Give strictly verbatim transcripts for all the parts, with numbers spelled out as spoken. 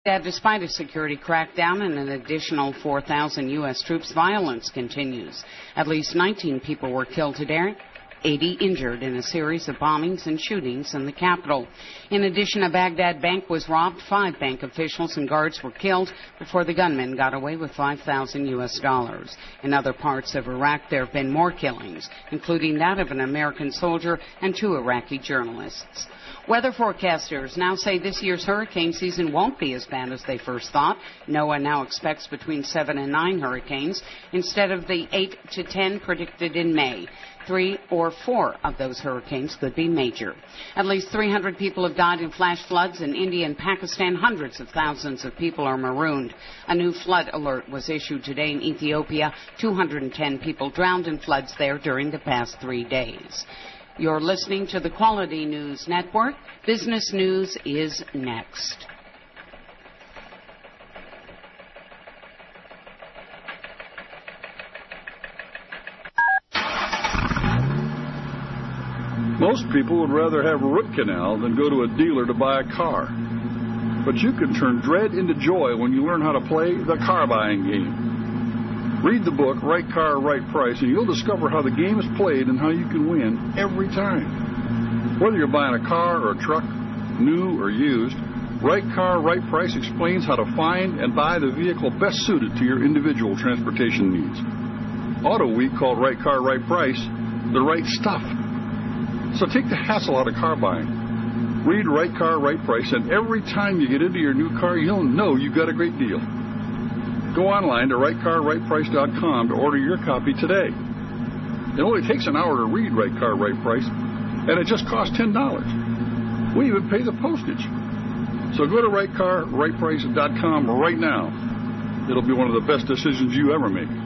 That despite a security crackdown and an additional four thousand U S troops, violence continues. At least nineteen people were killed today, eighty injured in a series of bombings and shootings in the capital. In addition, a Baghdad bank was robbed. Five bank officials and guards were killed before the gunmen got away with five thousand U S dollars. In other parts of Iraq, there have been more killings, including that of an American soldier and two Iraqi journalists. Weather forecasters now say this year's hurricane season won't be as bad as they first thought. NOAA now expects between seven and nine hurricanes instead of the eight to ten predicted in May. Three or four of those hurricanes could be major. At least three hundred people have died in flash floods in India and Pakistan. Hundreds of thousands of people are marooned. A new flood alert was issued today in Ethiopia. two hundred ten people drowned in floods there during the past three days. You're listening to the Quality News Network. Business News is next. Most people would rather have a root canal than go to a dealer to buy a car. But you can turn dread into joy when you learn how to play the car buying game. Read the book, Right Car, Right Price, and you'll discover how the game is played and how you can win every time. Whether you're buying a car or a truck, new or used, Right Car, Right Price explains how to find and buy the vehicle best suited to your individual transportation needs. Auto Week called Right Car, Right Price the right stuff. So take the hassle out of car buying. Read Right Car, Right Price, and every time you get into your new car, you'll know you got a great deal. Go online to right car right price dot com to order your copy today. It only takes an hour to read Right Car, Right Price, and it just costs ten dollars. We even pay the postage. So go to right car right price dot com right now. It'll be one of the best decisions you ever make.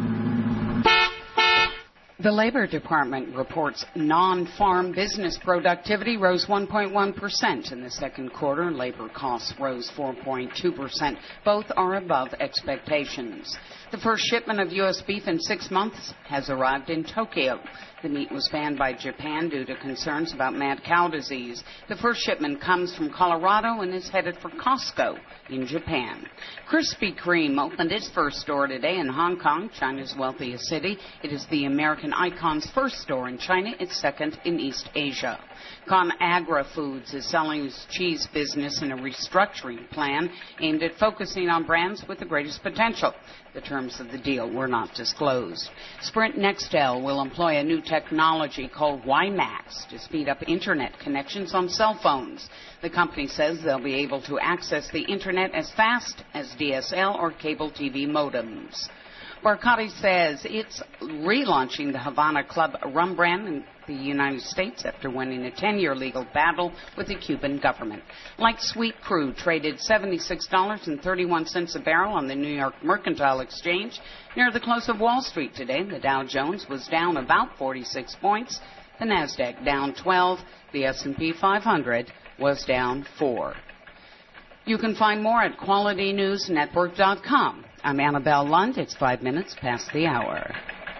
The Labor Department reports non-farm business productivity rose one point one percent in the second quarter. Labor costs rose four point two percent. Both are above expectations. The first shipment of U S beef in six months has arrived in Tokyo. The meat was banned by Japan due to concerns about mad cow disease. The first shipment comes from Colorado and is headed for Costco in Japan. Krispy Kreme opened its first store today in Hong Kong, China's wealthiest city. It is the American icon's first store in China, its second in East Asia. ConAgra Foods is selling its cheese business in a restructuring plan aimed at focusing on brands with the greatest potential. The terms of the deal were not disclosed. Sprint Nextel will employ a new technology called WiMAX to speed up Internet connections on cell phones. The company says they'll be able to access the Internet as fast as D S L or cable T V modems. Bacardi says it's relaunching the Havana Club rum brand in the United States after winning a ten-year legal battle with the Cuban government. Like Sweet Crude traded seventy-six dollars and thirty-one cents a barrel on the New York Mercantile Exchange near the close of Wall Street today. The Dow Jones was down about forty-six points. The Nasdaq down twelve. The S and P five hundred was down four. You can find more at quality news network dot com. I'm Annabelle Lund. It's five minutes past the hour.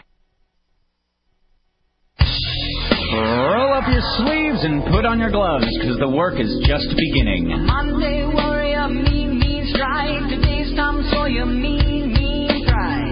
Roll up your sleeves and put on your gloves, because the work is just beginning. Monday warrior, mean, mean strike. Today's Tom Sawyer, mean, mean strike.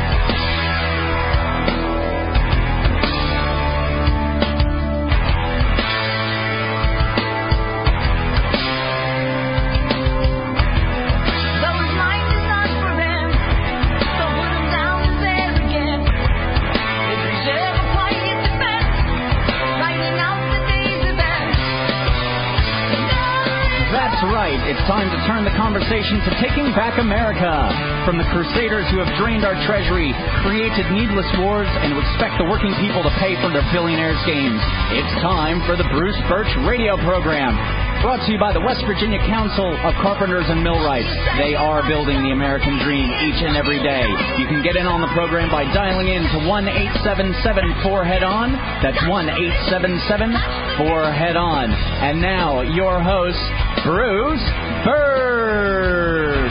Right, it's time to turn the conversation to taking back America. From the crusaders who have drained our treasury, created needless wars, and who expect the working people to pay for their billionaires' games, it's time for the Bruce Birch radio program. Brought to you by the West Virginia Council of Carpenters and Millwrights. They are building the American dream each and every day. You can get in on the program by dialing in to one eight seven seven four head on. That's one eight seven seven four head on. And now, your host, Bruce Birch.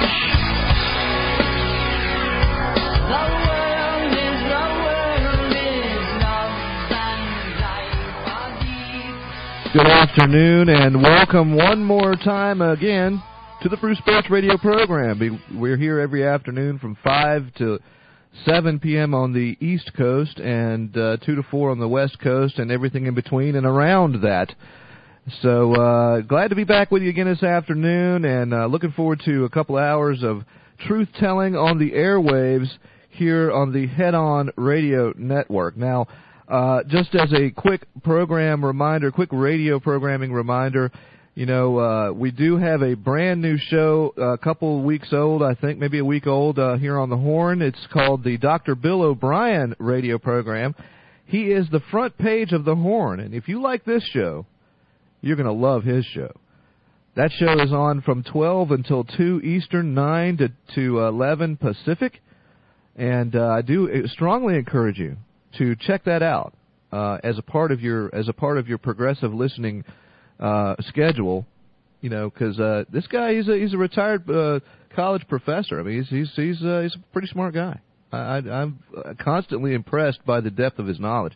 The world is, the world is love and life. Good afternoon and welcome one more time again to the Bruce Birch radio program. We're here every afternoon from five to seven p.m. on the East Coast and uh, two to four on the West Coast and everything in between and around that. So uh, glad to be back with you again this afternoon, and uh, looking forward to a couple hours of truth-telling on the airwaves here on the Head On Radio Network. Now, uh, just as a quick program reminder, quick radio programming reminder, you know, uh, we do have a brand new show, a couple of weeks old, I think, maybe a week old, uh, here on the Horn. It's called the Doctor Bill O'Brien radio program. He is the front page of the Horn, and if you like this show, you're going to love his show. That show is on from twelve until two Eastern, nine to, to eleven Pacific, and uh, I do strongly encourage you to check that out uh, as a part of your as a part of your progressive listening uh, schedule. You know, because uh, this guy he's a he's a retired uh, college professor. I mean, he's he's he's, uh, he's a pretty smart guy. I, I, I'm constantly impressed by the depth of his knowledge.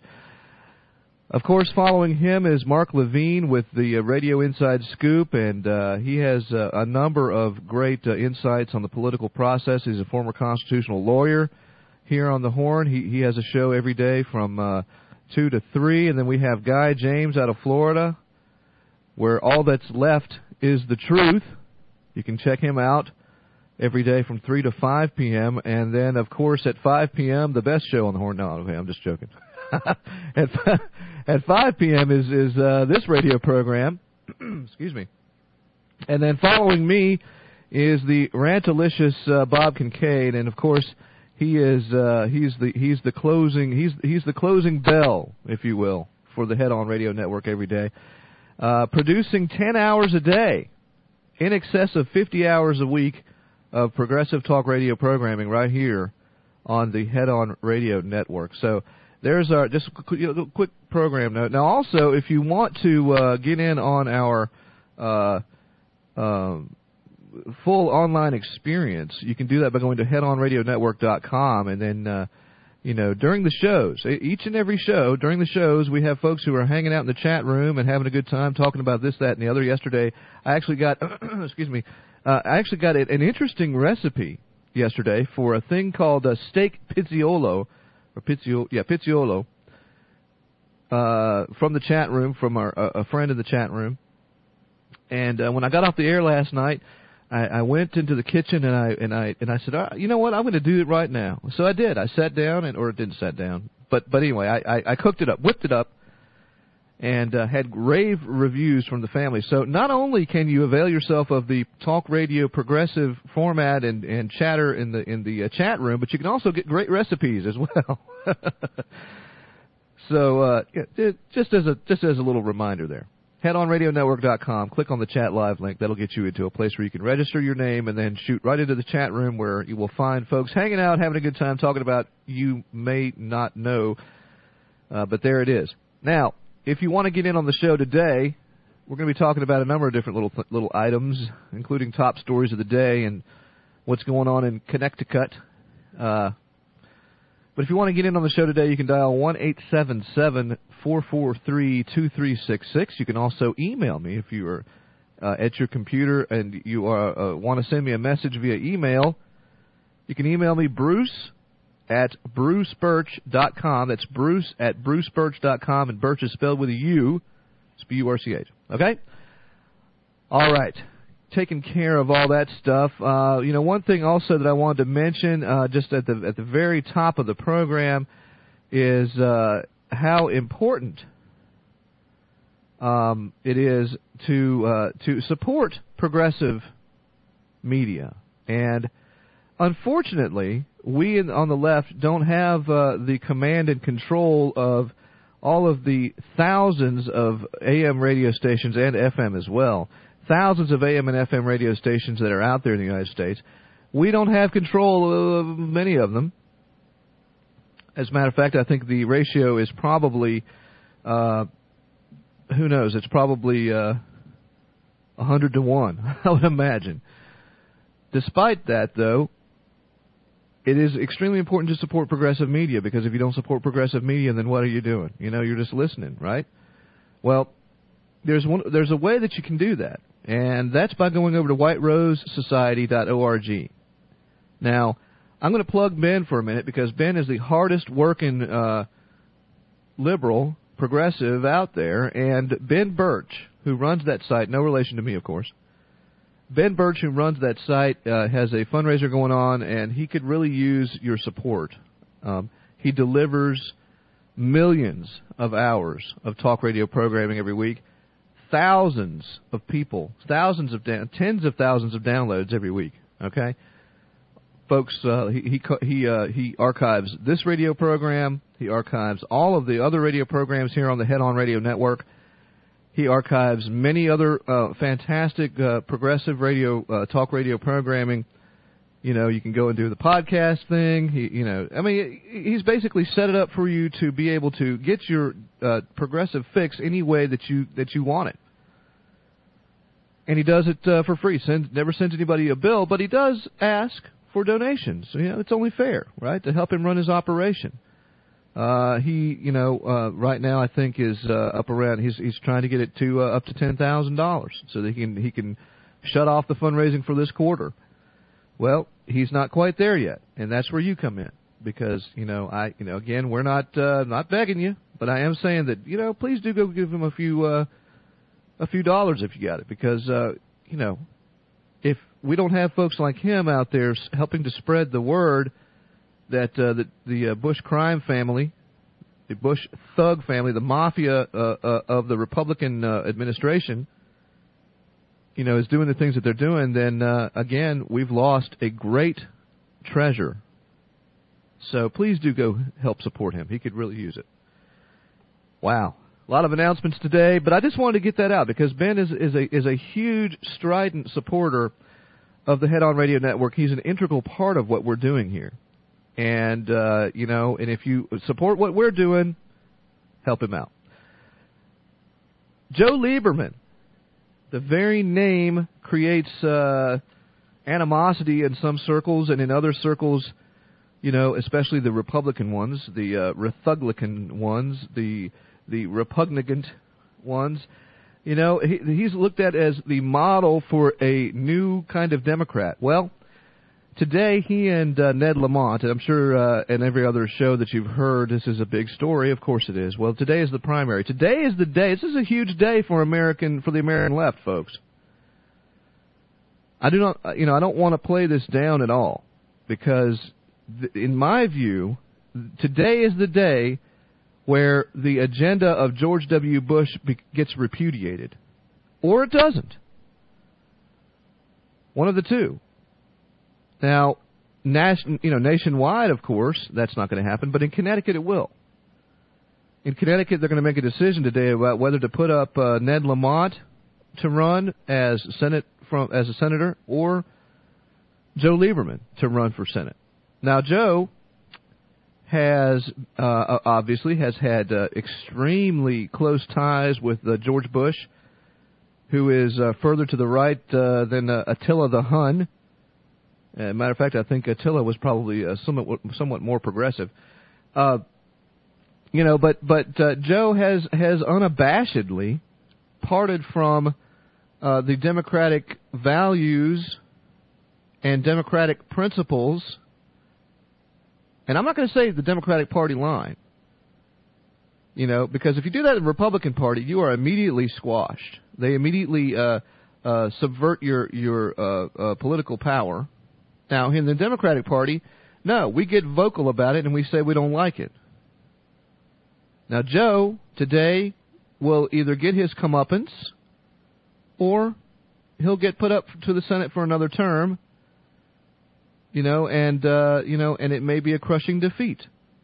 Of course, following him is Mark Levine with the uh, Radio Inside Scoop, and uh, he has uh, a number of great uh, insights on the political process. He's a former constitutional lawyer here on the Horn. He, he has a show every day from uh, two to three, and then we have Guy James out of Florida, where all that's left is the truth. You can check him out every day from three to five p.m., and then, of course, at five p.m., the best show on the Horn. No, okay, I'm just joking. at, at five p.m. is, is uh, this radio program. Excuse me. And then following me is the rantalicious uh, Bob Kincaid, and of course he is uh, he's the he's the closing he's he's the closing bell, if you will, for the Head On Radio Network every day, uh, producing ten hours a day, in excess of fifty hours a week of progressive talk radio programming right here on the Head On Radio Network. So there's our just a quick, you know, quick program note. Now, also, if you want to uh, get in on our uh, um, full online experience, you can do that by going to head on radio network dot com, and then, uh, you know, during the shows, each and every show, during the shows, we have folks who are hanging out in the chat room and having a good time talking about this, that, and the other. Yesterday, I actually got, excuse me, uh, I actually got an interesting recipe yesterday for a thing called uh, steak pizziolo. Or Pizzio, yeah, Pizziolo, uh, from the chat room, from our, uh, a friend in the chat room. And uh, when I got off the air last night, I, I went into the kitchen and I and I and I said, oh, you know what, I'm going to do it right now. So I did. I sat down, and or it didn't sat down, but but anyway, I, I, I cooked it up, whipped it up, and uh, had rave reviews from the family. So not only can you avail yourself of the talk radio progressive format and, and chatter in the in the uh, chat room, but you can also get great recipes as well. So uh, it, just as a just as a little reminder there, head on radio network dot com, click on the chat live link. That'll get you into a place where you can register your name and then shoot right into the chat room, where you will find folks hanging out, having a good time, talking about you may not know, uh, but there it is. Now, if you want to get in on the show today, we're going to be talking about a number of different little little items, including top stories of the day and what's going on in Connecticut. Uh, but if you want to get in on the show today, you can dial one eight seven seven, four four three, two three six six. You can also email me if you are uh, at your computer and you are, uh, want to send me a message via email. You can email me, Bruce at bruce birch dot com. That's Bruce at bruce birch dot com, and Birch is spelled with a U. It's B U R C H. Okay? All right. Taking care of all that stuff. Uh, you know, one thing also that I wanted to mention uh, just at the at the very top of the program is uh, how important um, it is to uh, to support progressive media. And unfortunately, we in, on the left don't have uh, the command and control of all of the thousands of A M radio stations and F M as well, thousands of A M and F M radio stations that are out there in the United States. We don't have control of many of them. As a matter of fact, I think the ratio is probably, uh, who knows, it's probably uh, one hundred to one, I would imagine. Despite that, though, it is extremely important to support progressive media, because if you don't support progressive media, then what are you doing? You know, you're just listening, right? Well, there's one, there's a way that you can do that, and that's by going over to white rose society dot org. Now, I'm going to plug Ben for a minute because Ben is the hardest working uh, liberal, progressive out there, and Ben Birch, who runs that site, no relation to me, of course, Ben Birch, who runs that site, uh, has a fundraiser going on, and he could really use your support. Um, he delivers millions of hours of talk radio programming every week, thousands of people, thousands of da- tens of thousands of downloads every week. Okay, folks, uh, he he he, uh, he archives this radio program. He archives all of the other radio programs here on the Head On Radio Network. He archives many other uh, fantastic uh, progressive radio, uh, talk radio programming. You know, you can go and do the podcast thing. He, you know, I mean, he's basically set it up for you to be able to get your uh, progressive fix any way that you that you want it. And he does it uh, for free. Sends, never sends anybody a bill, but he does ask for donations. So, you know, it's only fair, right, to help him run his operation. Uh, he, you know, uh, right now I think is uh, up around. He's he's trying to get it to uh, up to ten thousand dollars so that he can he can shut off the fundraising for this quarter. Well, he's not quite there yet, and that's where you come in because you know I you know again we're not uh, not begging you, but I am saying that you know please do go give him a few uh, a few dollars if you got it because uh, you know if we don't have folks like him out there helping to spread the word. That uh, the, the uh, Bush crime family, the Bush thug family, the mafia uh, uh, of the Republican uh, administration, you know, is doing the things that they're doing, then, uh, again, we've lost a great treasure. So please do go help support him. He could really use it. Wow. A lot of announcements today, but I just wanted to get that out because Ben is, is, a, is a huge, strident supporter of the Head On Radio Network. He's an integral part of what we're doing here. And, uh, you know, and if you support what we're doing, help him out. Joe Lieberman, the very name creates uh, animosity in some circles, and in other circles, you know, especially the Republican ones, the uh, Rethuglican ones, the the repugnant ones. You know, he, he's looked at as the model for a new kind of Democrat. Well, today, he and uh, Ned Lamont, and I'm sure uh, in every other show that you've heard, this is a big story. Of course it is. Well, today is the primary. Today is the day. This is a huge day for American, for the American left, folks. I do not, you know, I don't want to play this down at all because, th- in my view, today is the day where the agenda of George W. Bush be- gets repudiated, or it doesn't. One of the two. Now, nation, you know, nationwide, of course, that's not going to happen, but in Connecticut it will. In Connecticut, they're going to make a decision today about whether to put up uh, Ned Lamont to run as Senate from as a senator or Joe Lieberman to run for Senate. Now, Joe has uh, obviously has had uh, extremely close ties with uh, George Bush, who is uh, further to the right uh, than uh, Attila the Hun. As a matter of fact, I think Attila was probably uh, somewhat somewhat more progressive. Uh, you know, but but uh, Joe has has unabashedly parted from uh, the democratic values and democratic principles. And I'm not going to say the Democratic Party line, you know, because if you do that in the Republican Party, you are immediately squashed. They immediately uh, uh, subvert your your uh, uh, political power. Now, in the Democratic Party, no, we get vocal about it and we say we don't like it. Now, Joe today will either get his comeuppance or he'll get put up to the Senate for another term, you know, and uh, you know, and it may be a crushing defeat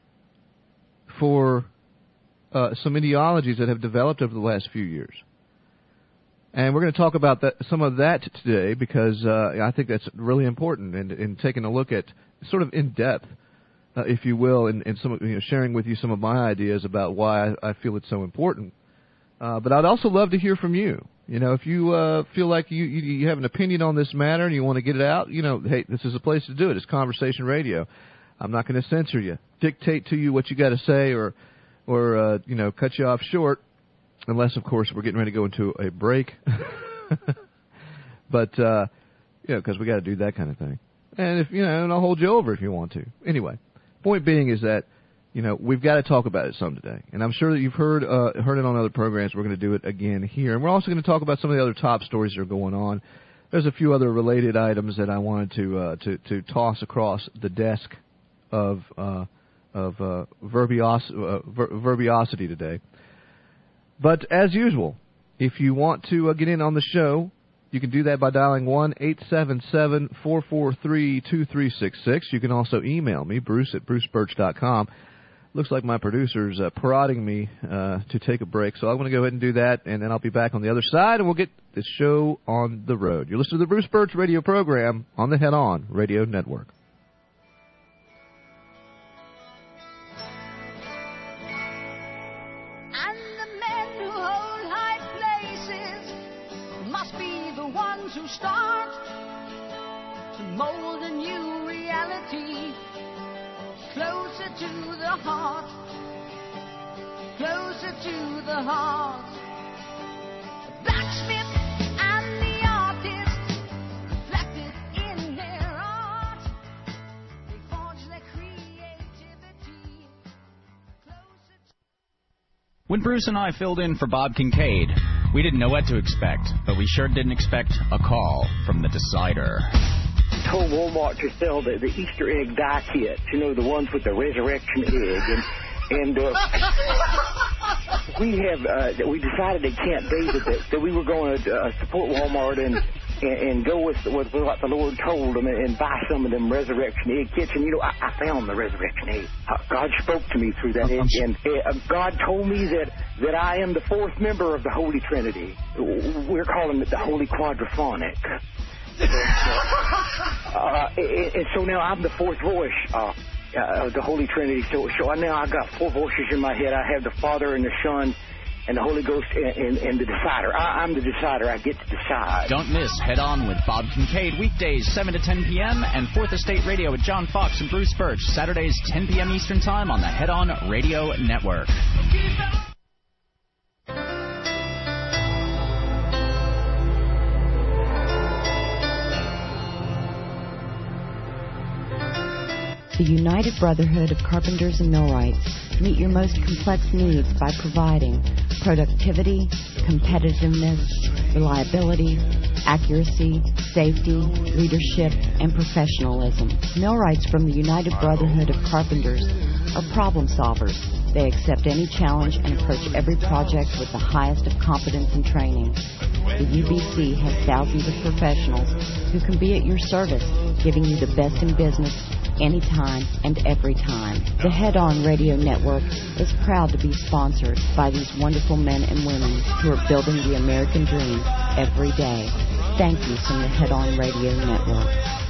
for uh, some ideologies that have developed over the last few years. And we're going to talk about that, some of that today because uh, I think that's really important in, in taking a look at sort of in depth, uh, if you will, and, and some, you know, sharing with you some of my ideas about why I, I feel it's so important. Uh, but I'd also love to hear from you. You know, if you uh, feel like you, you you have an opinion on this matter and you want to get it out, you know, hey, this is a place to do it. It's Conversation Radio. I'm not going to censor you, dictate to you what you got to say, or or uh, you know, cut you off short. Unless, of course, we're getting ready to go into a break. But, uh, you know, because we got to do that kind of thing. And, if you know, and I'll hold you over if you want to. Anyway, point being is that, you know, we've got to talk about it some today. And I'm sure that you've heard uh, heard it on other programs. We're going to do it again here. And we're also going to talk about some of the other top stories that are going on. There's a few other related items that I wanted to uh, to, to toss across the desk of uh, of uh, verbios- uh, ver- verbiosity today. But as usual, if you want to uh, get in on the show, you can do that by dialing one eight seven seven, four four three, two three six six. You can also email me, Bruce at bruce birch dot com. Looks like my producer's uh, prodding me uh, to take a break, so I'm going to go ahead and do that, and then I'll be back on the other side, and we'll get this show on the road. You're listening to the Bruce Birch radio program on the Head On Radio Network. And the men who hold high places must be the ones who start to mold a new reality. Closer to the heart, closer to the heart. The blacksmith and the artist reflected in their art. They forge their creativity closer to... When Bruce and I filled in for Bob Kincaid, we didn't know what to expect, but we sure didn't expect a call from the Decider. Told Walmart to sell the, the Easter egg die kits, you know, the ones with the resurrection egg, and and uh, we have uh, we decided at Camp David that, that we were going to uh, support Walmart and, and and go with, with what the Lord told them and, and buy some of them resurrection egg kits. And you know, I, I found the resurrection egg. Uh, God spoke to me through that, and, and uh, God told me that that I am the fourth member of the Holy Trinity. We're calling it the Holy Quadraphonic. uh, and, and so now I'm the fourth voice uh, uh, of the Holy Trinity. So, so now I've got four voices in my head. I have the Father and the Son and the Holy Ghost and, and, and the Decider. I, I'm the Decider. I get to decide. Don't miss Head On with Bob Kincaid, weekdays seven to ten p.m. and Fourth Estate Radio with John Fox and Bruce Birch, Saturdays ten p.m. Eastern Time on the Head On Radio Network. The United Brotherhood of Carpenters and Millwrights meet your most complex needs by providing productivity, competitiveness, reliability, accuracy, safety, leadership, and professionalism. Millwrights from the United Brotherhood of Carpenters are problem solvers. They accept any challenge and approach every project with the highest of competence and training. The U B C has thousands of professionals who can be at your service, giving you the best in business anytime and every time. The Head On Radio Network is proud to be sponsored by these wonderful men and women who are building the American dream every day. Thank you from the Head On Radio Network.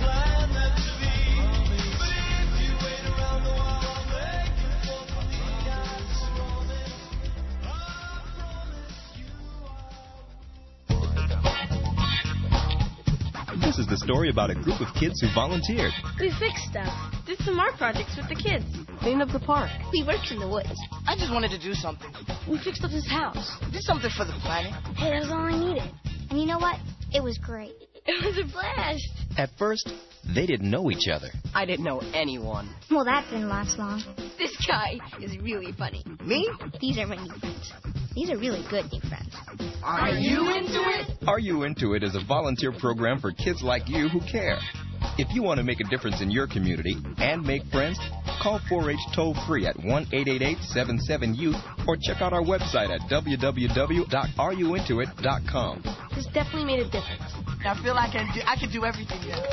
This is the story about a group of kids who volunteered. We fixed stuff, did some art projects with the kids, cleaned up the park. We worked in the woods. I just wanted to do something. We fixed up his house. Did something for the planet. Hey, that was all I needed. And you know what? It was great. It was a blast. At first, they didn't know each other. I didn't know anyone. Well, that didn't last long. This guy is really funny. Me? These are my new friends. These are really good new friends. Are you into it? Are You Into It is a volunteer program for kids like you who care. If you want to make a difference in your community and make friends, call four H toll-free at one eight eight eight, seven seven, youth or check out our website at w w w dot are you into it dot com. This definitely made a difference. I feel like I can do, I can do everything now.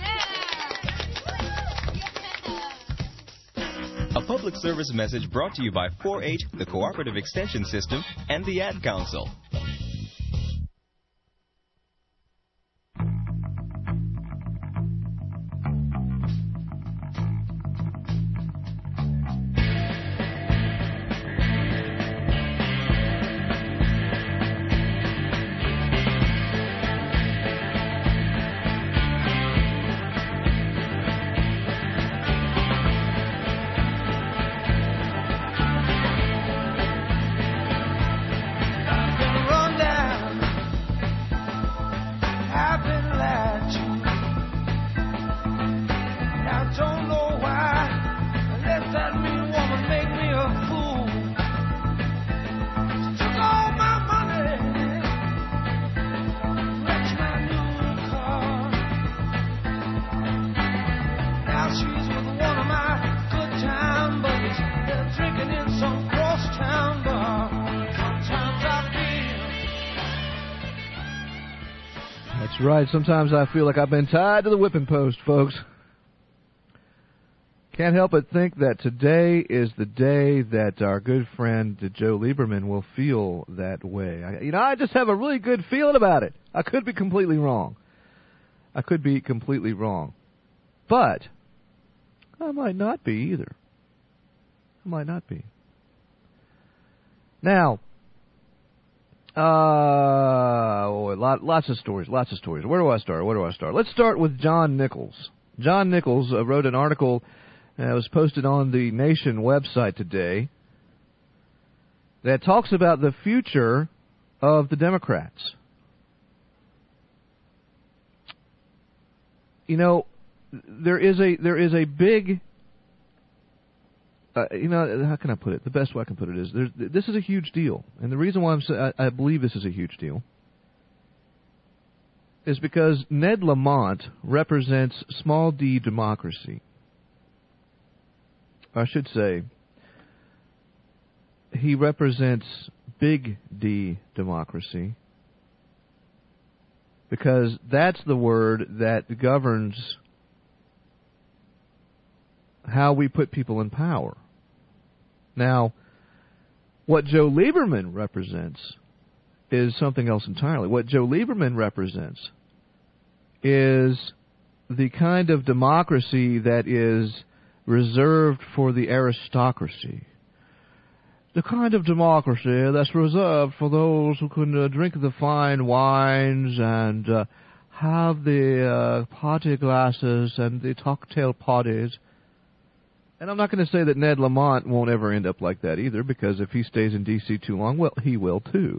A public service message brought to you by four H, the Cooperative Extension System, and the Ad Council. Thank you. She's with one of my good time buddies. They're drinking in some cross-town bar. Sometimes I feel. That's right. Sometimes I feel like I've been tied to the whipping post, folks. Can't help but think that today is the day that our good friend Joe Lieberman will feel that way. I, you know, I just have a really good feeling about it. I could be completely wrong. I could be completely wrong. But I might not be either. I might not be. Now, uh, oh, lot, lots of stories, lots of stories. Where do I start? Where do I start? Let's start with John Nichols. John Nichols uh, wrote an article that was posted on the Nation website today that talks about the future of the Democrats. You know, there is a there is a big, uh, you know, how can I put it? The best way I can put it is, there's, this is a huge deal. And the reason why I'm I, I believe this is a huge deal is because Ned Lamont represents small d democracy. I should say, he represents big D democracy, because that's the word that governs how we put people in power. Now, what Joe Lieberman represents is something else entirely. What Joe Lieberman represents is the kind of democracy that is reserved for the aristocracy. The kind of democracy that's reserved for those who can uh, drink the fine wines and uh, have the uh, party glasses and the cocktail parties. And I'm not going to say that Ned Lamont won't ever end up like that either, because if he stays in D C too long, well, he will too.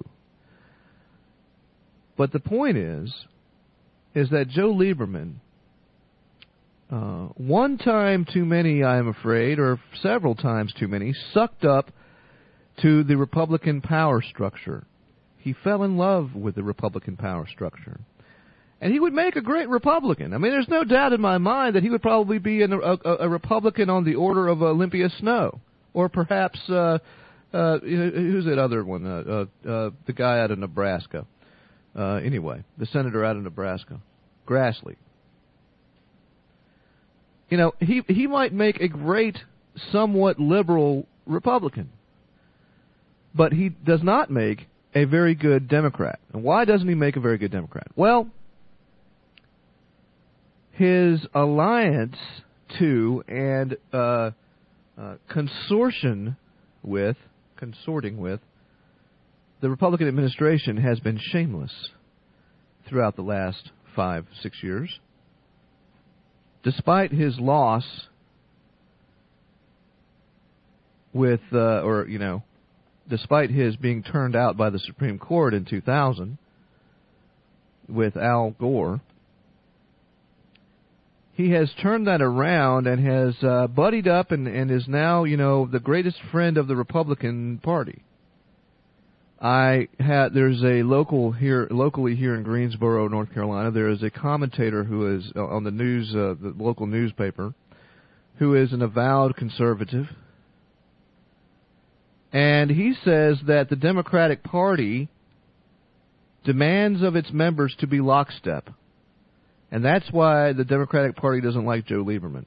But the point is, is that Joe Lieberman, Uh, one time too many, I am afraid, or several times too many, sucked up to the Republican power structure. He fell in love with the Republican power structure. And he would make a great Republican. I mean, there's no doubt in my mind that he would probably be an, a, a, a Republican on the order of Olympia Snowe. Or perhaps, uh, uh, who's that other one? Uh, uh, uh, the guy out of Nebraska. Uh, anyway, the senator out of Nebraska. Grassley. You know, he he might make a great, somewhat liberal Republican, but he does not make a very good Democrat. And why doesn't he make a very good Democrat? Well, his alliance to and uh, uh, consortium with, consorting with, the Republican administration has been shameless throughout the last five, six years. Despite his loss with, uh, or, you know, despite his being turned out by the Supreme Court in two thousand with Al Gore, he has turned that around and has uh, buddied up and, and is now, you know, the greatest friend of the Republican Party. I had there's a local here locally here in Greensboro, North Carolina. There is a commentator who is uh, on the news, uh, the local newspaper, who is an avowed conservative, and he says that the Democratic Party demands of its members to be lockstep, and that's why the Democratic Party doesn't like Joe Lieberman.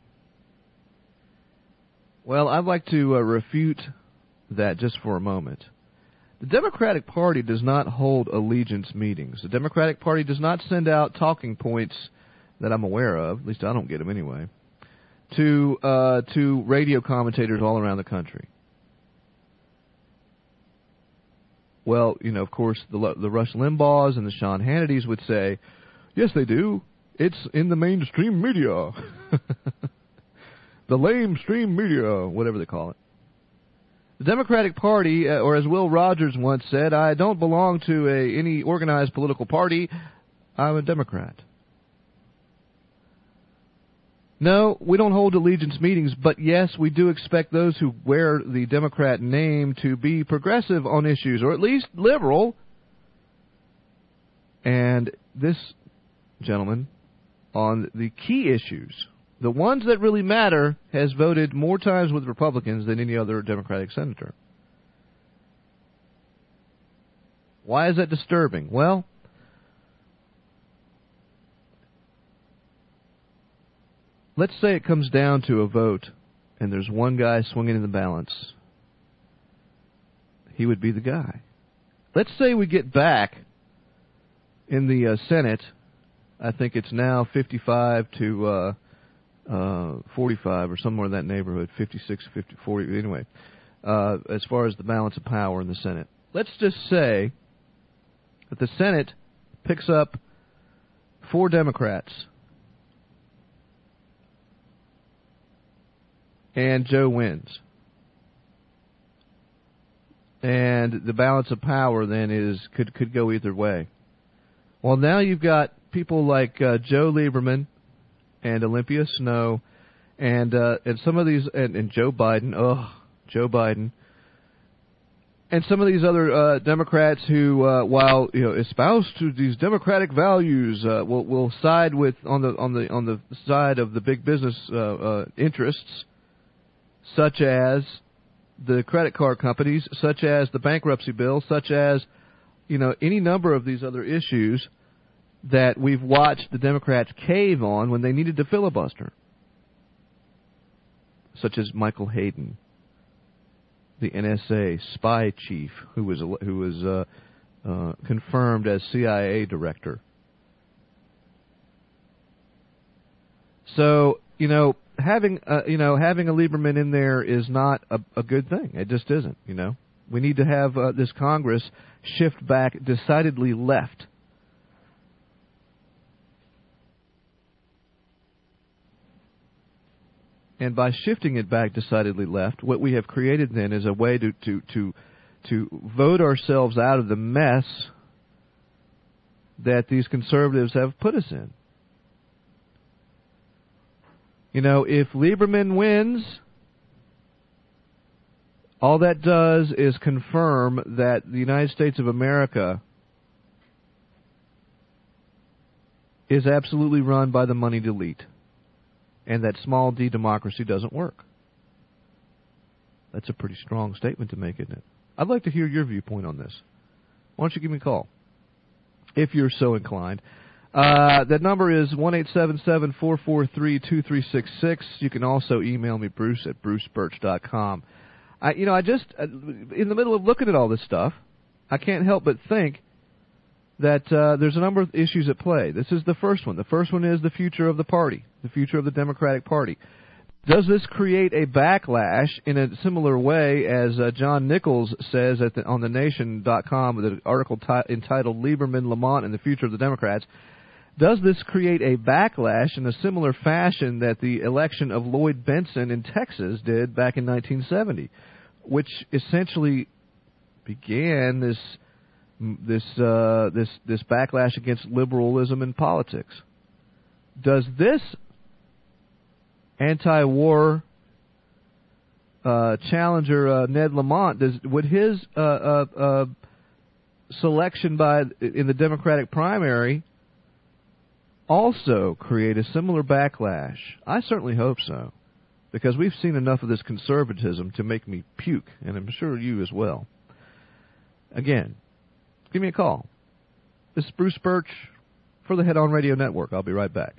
Well, I'd like to uh, refute that just for a moment. The Democratic Party does not hold allegiance meetings. The Democratic Party does not send out talking points that I'm aware of, at least I don't get them anyway, to uh, to radio commentators all around the country. Well, you know, of course, the, the Rush Limbaughs and the Sean Hannitys would say, yes, they do. It's in the mainstream media. The lamestream media, whatever they call it. The Democratic Party, uh, or as Will Rogers once said, I don't belong to a, any organized political party. I'm a Democrat. No, we don't hold allegiance meetings, but yes, we do expect those who wear the Democrat name to be progressive on issues, or at least liberal. And this, gentleman, on the key issues the ones that really matter, has voted more times with Republicans than any other Democratic senator. Why is that disturbing? Well, let's say it comes down to a vote and there's one guy swinging in the balance. He would be the guy. Let's say we get back in the uh, Senate, I think it's now fifty-five to uh, uh, forty-five or somewhere in that neighborhood, fifty-six, fifty, forty, anyway, uh, as far as the balance of power in the Senate. Let's just say that the Senate picks up four Democrats and Joe wins. And the balance of power then is could could go either way. Well, now you've got people like uh, Joe Lieberman and Olympia Snowe and uh, and some of these and, and Joe Biden. Oh, Joe Biden. And some of these other uh, Democrats who, uh, while you know, espouse to these democratic values, uh, will will side with on the on the on the side of the big business uh, uh, interests, such as the credit card companies, such as the bankruptcy bill, such as you know any number of these other issues that we've watched the Democrats cave on when they needed to filibuster, such as Michael Hayden, the N S A spy chief who was who was uh, uh, confirmed as C I A director. So you know, having uh, you know having a Lieberman in there is not a, a good thing. It just isn't. You know, we need to have uh, this Congress shift back decidedly left. And by shifting it back decidedly left, what we have created then is a way to, to, to, to vote ourselves out of the mess that these conservatives have put us in. You know, if Lieberman wins, all that does is confirm that the United States of America is absolutely run by the moneyed elite, and that small d democracy doesn't work. That's a pretty strong statement to make, isn't it? I'd like to hear your viewpoint on this. Why don't you give me a call, if you're so inclined. Uh, that number is one eight seven seven, four four three, two three six six. You can also email me, Bruce at bruce birch dot com. I, you know, I just, uh, in the middle of looking at all this stuff, I can't help but think that uh, there's a number of issues at play. This is the first one. The first one is the future of the party, the future of the Democratic Party. Does this create a backlash in a similar way as uh, John Nichols says at the, on the nation dot com with an article t- entitled Lieberman, Lamont, and the Future of the Democrats? Does this create a backlash in a similar fashion that the election of Lloyd Bentsen in Texas did back in nineteen seventy, which essentially began this this uh, this this backlash against liberalism in politics? Does this anti-war uh, challenger uh, Ned Lamont, does would his uh, uh, uh, selection by in the Democratic primary also create a similar backlash? I certainly hope so, because we've seen enough of this conservatism to make me puke, and I'm sure you as well. Again, give me a call. This is Bruce Birch for the Head On Radio Network. I'll be right back.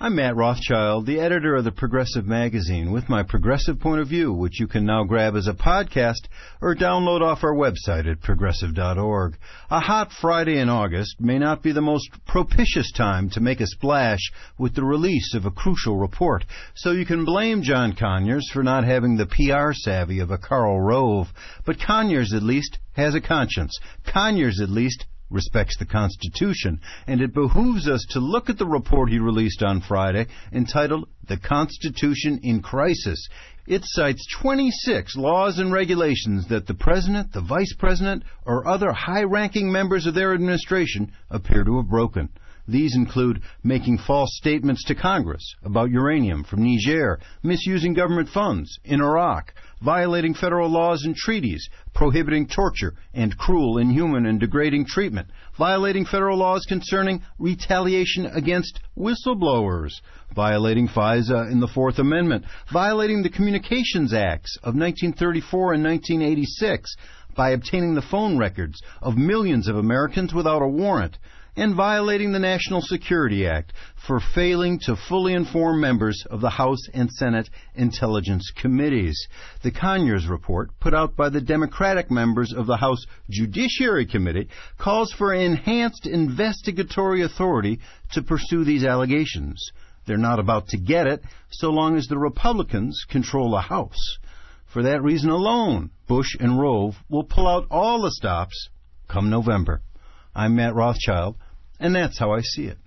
I'm Matt Rothschild, the editor of the Progressive Magazine, with my Progressive Point of View, which you can now grab as a podcast or download off our website at progressive dot org. A hot Friday in August may not be the most propitious time to make a splash with the release of a crucial report, so you can blame John Conyers for not having the P R savvy of a Karl Rove. But Conyers, at least, has a conscience. Conyers, at least, respects the Constitution, and it behooves us to look at the report he released on Friday entitled The Constitution in Crisis. It cites twenty-six laws and regulations that the President, the Vice President, or other high-ranking members of their administration appear to have broken. These include making false statements to Congress about uranium from Niger, misusing government funds in Iraq, violating federal laws and treaties, prohibiting torture and cruel, inhuman, and degrading treatment, violating federal laws concerning retaliation against whistleblowers, violating FISA in the Fourth Amendment, violating the Communications Acts of nineteen thirty-four and nineteen eighty-six by obtaining the phone records of millions of Americans without a warrant, and violating the National Security Act for failing to fully inform members of the House and Senate Intelligence Committees. The Conyers report, put out by the Democratic members of the House Judiciary Committee, calls for enhanced investigatory authority to pursue these allegations. They're not about to get it, so long as the Republicans control the House. For that reason alone, Bush and Rove will pull out all the stops come November. I'm Matt Rothschild, and that's how I see it.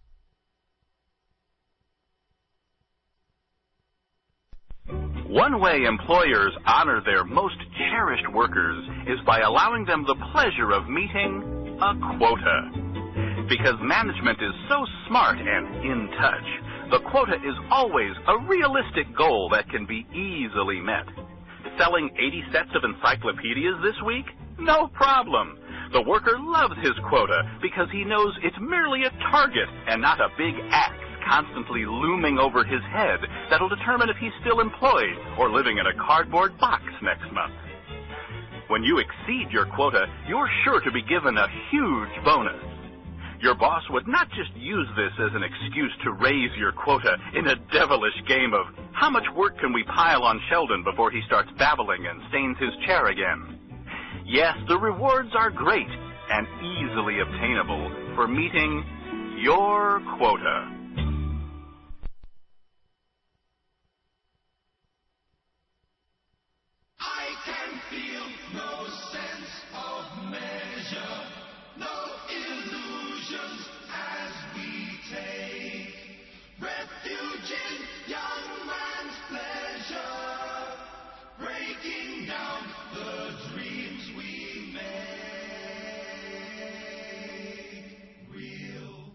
One way employers honor their most cherished workers is by allowing them the pleasure of meeting a quota. Because management is so smart and in touch, the quota is always a realistic goal that can be easily met. Selling eighty sets of encyclopedias this week? No problem. The worker loves his quota because he knows it's merely a target and not a big axe constantly looming over his head that'll determine if he's still employed or living in a cardboard box next month. When you exceed your quota, you're sure to be given a huge bonus. Your boss would not just use this as an excuse to raise your quota in a devilish game of how much work can we pile on Sheldon before he starts babbling and stains his chair again. Yes, the rewards are great and easily obtainable for meeting your quota. I can feel no sense of measure, no illusions as we take refuge in young man's pleasure, breaking down the dreams we make real.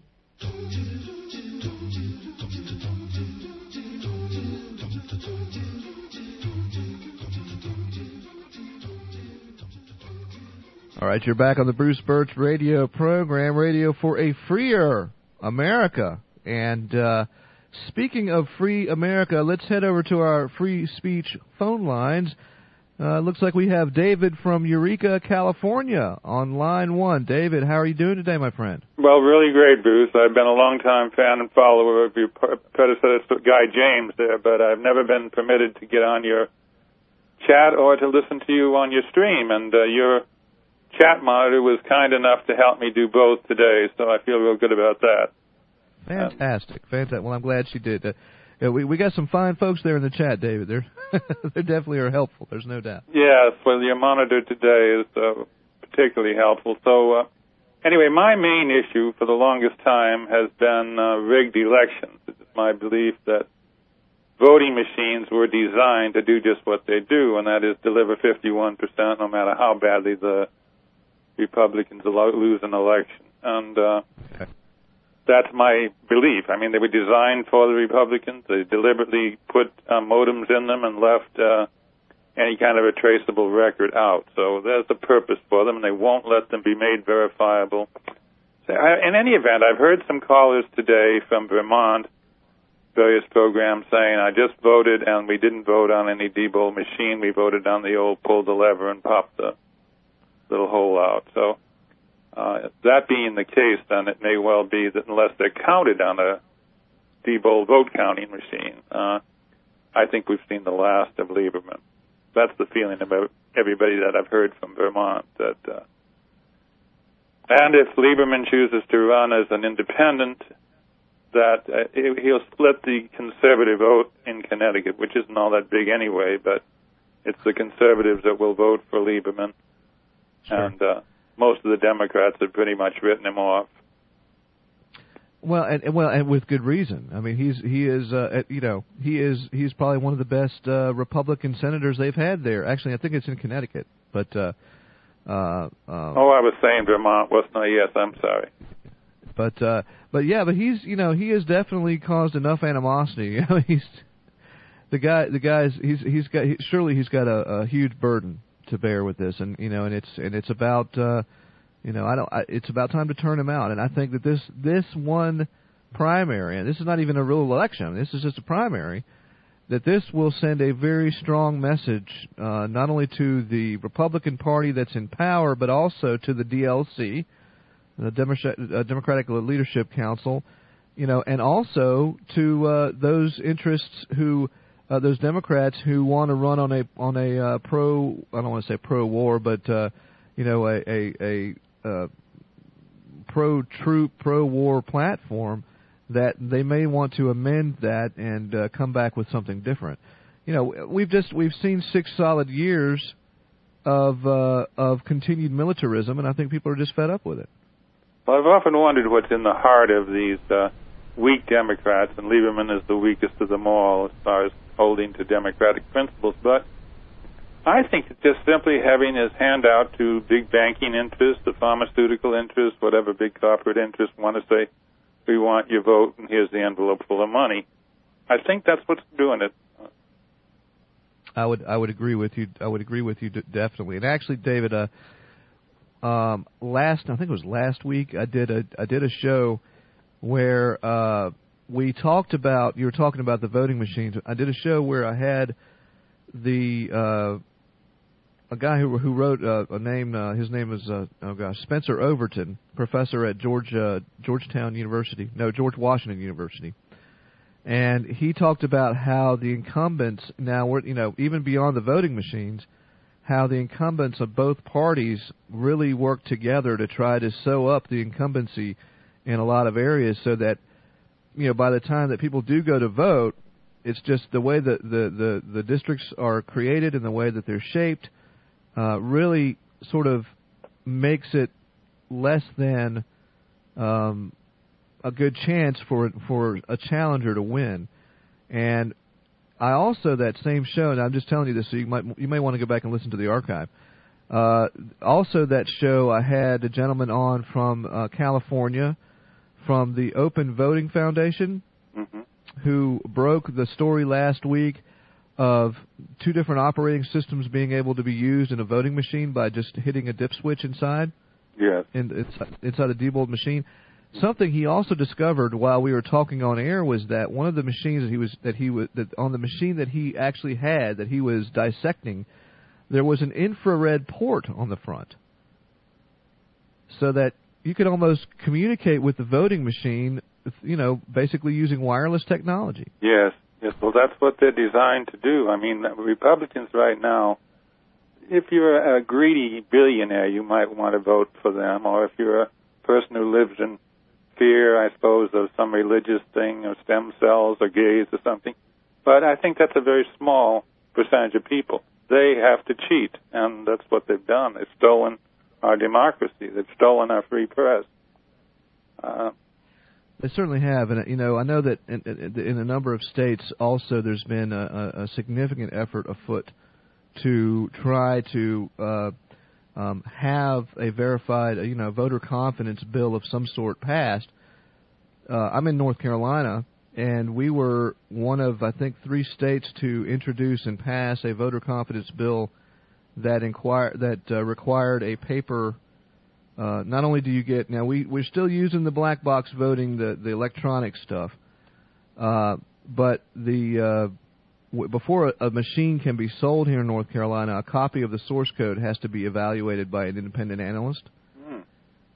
All right, you're back on the Bruce Birch radio program, Radio for a Freer America. And uh, speaking of free America, let's head over to our free speech phone lines. Uh, looks like we have David from Eureka, California on line one. David, how are you doing today, my friend? Well, really great, Bruce. I've been a long-time fan and follower of your predecessor, Guy James, there, but I've never been permitted to get on your chat or to listen to you on your stream. And uh, your chat monitor was kind enough to help me do both today, so I feel real good about that. Fantastic. Fantastic. Well, I'm glad she did. Uh, Yeah, we we got some fine folks there in the chat, David. They're they definitely are helpful. There's no doubt. Yes, well, your monitor today is uh, particularly helpful. So, uh, anyway, my main issue for the longest time has been uh, rigged elections. It's my belief that voting machines were designed to do just what they do, and that is deliver fifty-one percent no matter how badly the Republicans lose an election. And uh, okay. That's my belief. I mean, they were designed for the Republicans. They deliberately put uh, modems in them and left uh, any kind of a traceable record out. So there's a purpose for them, and they won't let them be made verifiable. So I, in any event, I've heard some callers today from Vermont, various programs, saying, I just voted, and we didn't vote on any Diebold machine. We voted on the old pull the lever and pop the little hole out. So Uh, that being the case, then it may well be that unless they're counted on a Diebold vote counting machine. Uh, I think we've seen the last of Lieberman. That's the feeling about everybody that I've heard from Vermont. That, uh, and if Lieberman chooses to run as an independent, that uh, he'll split the conservative vote in Connecticut, which isn't all that big anyway, but it's the conservatives that will vote for Lieberman. Sure. And uh, most of the Democrats have pretty much written him off. Well, and well, and with good reason. I mean, he's he is uh, you know he is he's probably one of the best uh, Republican senators they've had there. Actually, I think it's in Connecticut, but uh, uh, uh, oh, I was saying Vermont, wasn't I? Yes, I'm sorry. But uh, but yeah, but he's you know he has definitely caused enough animosity. he's the guy. The guy's he's he's got he, surely he's got a, a huge burden to bear with this, and you know, and it's and it's about. Uh, You know, I don't. I, it's about time to turn him out, and I think that this this one primary, and this is not even a real election. This is just a primary. That this will send a very strong message, uh, not only to the Republican Party that's in power, but also to the D L C, the Demo- uh, Democratic Leadership Council, you know, and also to uh, those interests who, uh, those Democrats who want to run on a on a uh, pro. I don't want to say pro-war, but uh, you know, a a, a Uh, pro-troop, pro-war platform, that they may want to amend that and uh, come back with something different. You know, we've just we've seen six solid years of uh, of continued militarism, and I think people are just fed up with it. Well, I've often wondered what's in the heart of these uh, weak Democrats, and Lieberman is the weakest of them all as far as holding to democratic principles, but I think it's just simply having his hand out to big banking interests, the pharmaceutical interests, whatever big corporate interests want to say, we want your vote, and here's the envelope full of money. I think that's what's doing it. I would I would agree with you. I would agree with you definitely. And actually, David, uh, um, last I think it was last week, I did a I did a show where uh, we talked about you were talking about the voting machines. I did a show where I had the uh, a guy who who wrote uh, a name. Uh, his name is uh, oh gosh, Spencer Overton, professor at George uh, Georgetown University. No, George Washington University, and he talked about how the incumbents now, we're, you know, even beyond the voting machines, how the incumbents of both parties really work together to try to sew up the incumbency in a lot of areas, so that you know by the time that people do go to vote, it's just the way that the, the, the districts are created and the way that they're shaped uh, really sort of makes it less than um, a good chance for for a challenger to win. And I also, that same show, and I'm just telling you this so you might you may want to go back and listen to the archive. Uh, also that show, I had a gentleman on from uh, California, from the Open Voting Foundation, mm-hmm. who broke the story last week of two different operating systems being able to be used in a voting machine by just hitting a dip switch inside. Yes. In, inside, inside a Diebold machine. Something he also discovered while we were talking on air was that one of the machines that he was that he was that on the machine that he actually had that he was dissecting, there was an infrared port on the front, so that you could almost communicate with the voting machine, you know, basically using wireless technology. Yes, yes. Well, that's what they're designed to do. I mean, Republicans right now, if you're a greedy billionaire, you might want to vote for them, or if you're a person who lives in fear, I suppose, of some religious thing, or stem cells, or gays, or something. But I think that's a very small percentage of people. They have to cheat, and that's what they've done. They've stolen our democracy. They've stolen our free press. Uh, They certainly have, and you know, I know that in, in a number of states also there's been a, a significant effort afoot to try to uh, um, have a verified, you know, voter confidence bill of some sort passed. Uh, I'm in North Carolina, and we were one of, I think, three states to introduce and pass a voter confidence bill that inquire that uh, required a paper. Uh, not only do you get now, we we're still using the black box voting, the the electronic stuff, uh, but the uh, w- before a, a machine can be sold here in North Carolina, a copy of the source code has to be evaluated by an independent analyst. mm.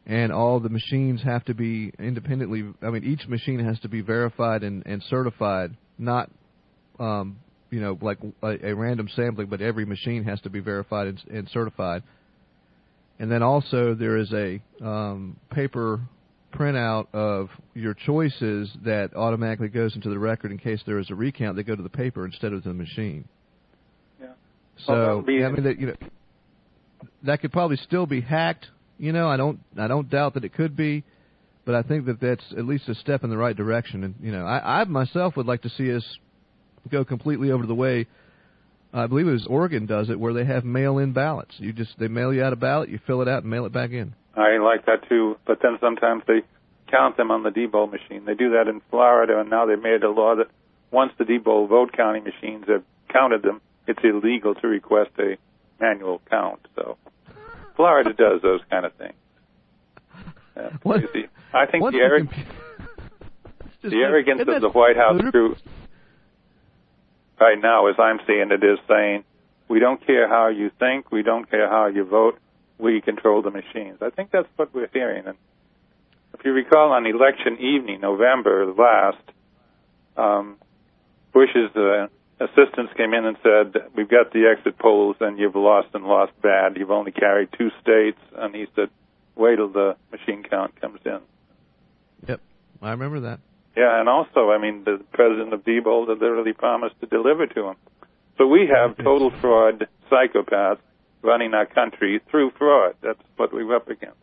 and all the machines have to be independently. I mean, each machine has to be verified and, and certified, not um, you know like a, a random sampling, but every machine has to be verified and, and certified. And then also there is a um, paper printout of your choices that automatically goes into the record in case there is a recount. They go to the paper instead of to the machine. Yeah. So Well, be, I mean, that, you know, that could probably still be hacked. You know, I don't, I don't doubt that it could be, but I think that that's at least a step in the right direction. And you know, I, I myself would like to see us go completely over to the way. I believe it was Oregon does it, where they have mail-in ballots. You just they mail you out a ballot, you fill it out, and mail it back in. I like that too, but then sometimes they count them on the Diebold machine. They do that in Florida, and now they've made a law that once the Diebold vote counting machines have counted them, it's illegal to request a manual count. So Florida does those kind of things. Yeah, what, crazy. I think the, the, arrog- compu- the arrogance like, of the White House crew right now, as I'm seeing it, is saying, we don't care how you think, we don't care how you vote, we control the machines. I think that's what we're hearing. And if you recall, on election evening, November last, um, Bush's uh, assistants came in and said, we've got the exit polls and you've lost and lost bad. You've only carried two states. And he said, wait till the machine count comes in. Yep, I remember that. Yeah, and also, I mean, the president of Diebold had literally promised to deliver to him. So we have total fraud psychopaths running our country through fraud. That's what we're up against.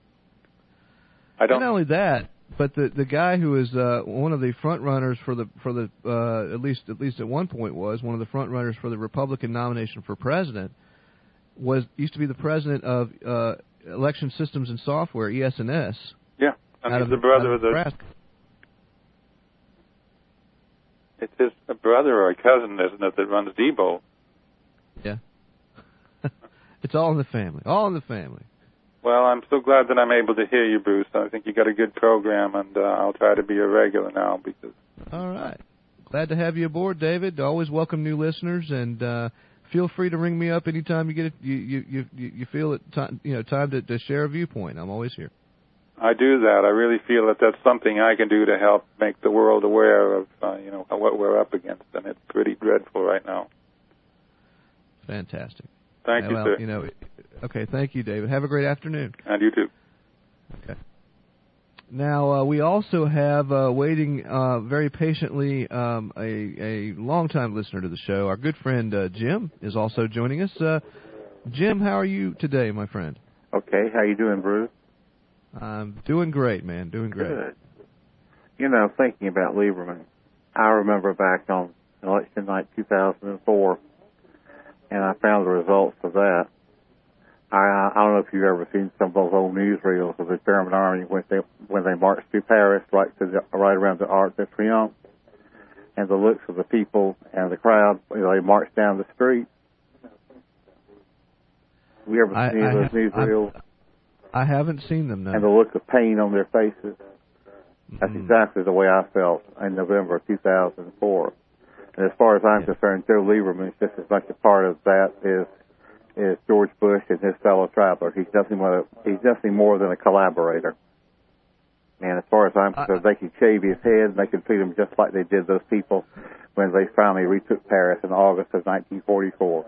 I don't. And not only that, but the the guy who is uh, one of the front runners for the for the uh, at least at least at one point was one of the front runners for the Republican nomination for president was used to be the president of uh, Election Systems and Software, E S N S. Yeah, and he's of, the brother of the. Nebraska. It's his a brother or a cousin, isn't it, that runs Diebold? Yeah. It's all in the family. All in the family. Well, I'm so glad that I'm able to hear you, Bruce. I think you got a good program, and uh, I'll try to be a regular now. Because all right. Glad to have you aboard, David. Always welcome new listeners, and uh, feel free to ring me up anytime you get it. You you you, you feel it time you know time to, to share a viewpoint. I'm always here. I do that. I really feel that that's something I can do to help make the world aware of, uh, you know, what we're up against, and it's pretty dreadful right now. Fantastic. Thank uh, you, well, sir. You know, okay, thank you, David. Have a great afternoon. And you too. Okay. Now, uh, we also have uh, waiting uh, very patiently um, a, a longtime listener to the show. Our good friend uh, Jim is also joining us. Uh, Jim, how are you today, my friend? Okay, how you doing, Bruce? I'm doing great, man. Doing great. Good. You know, thinking about Lieberman, I remember back on election night two thousand four, and I found the results of that. I, I don't know if you've ever seen some of those old newsreels of the German army when they when they marched through Paris, right to the, right around the Arc de Triomphe, and the looks of the people and the crowd. You know, they marched down the street. Have you ever I, seen I those have, newsreels? I, I haven't seen them, no. And the look of pain on their faces. That's mm. exactly the way I felt in November of two thousand four. And as far as I'm yeah. concerned, Joe Lieberman is just as much a part of that as is George Bush and his fellow traveler. He's nothing more, he's nothing more than a collaborator. And as far as I'm concerned, I, they can shave his head and they can treat him just like they did those people when they finally retook Paris in August of nineteen forty-four.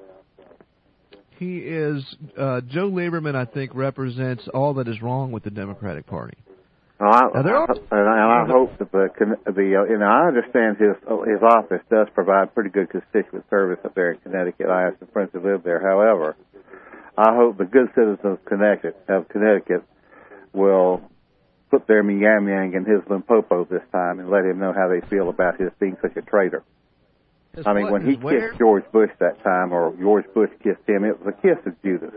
He is, uh, Joe Lieberman, I think, represents all that is wrong with the Democratic Party. Well, I, I, and I, I hope that the, the uh, you know, I understand his his office does provide pretty good constituent service up there in Connecticut. I have some friends who live there. However, I hope the good citizens of Connecticut, of Connecticut will put their Miang Yang in his Limpopo this time and let him know how they feel about his being such a traitor. His I mean, what, when he where? kissed George Bush that time, or George Bush kissed him, it was a kiss of Judas.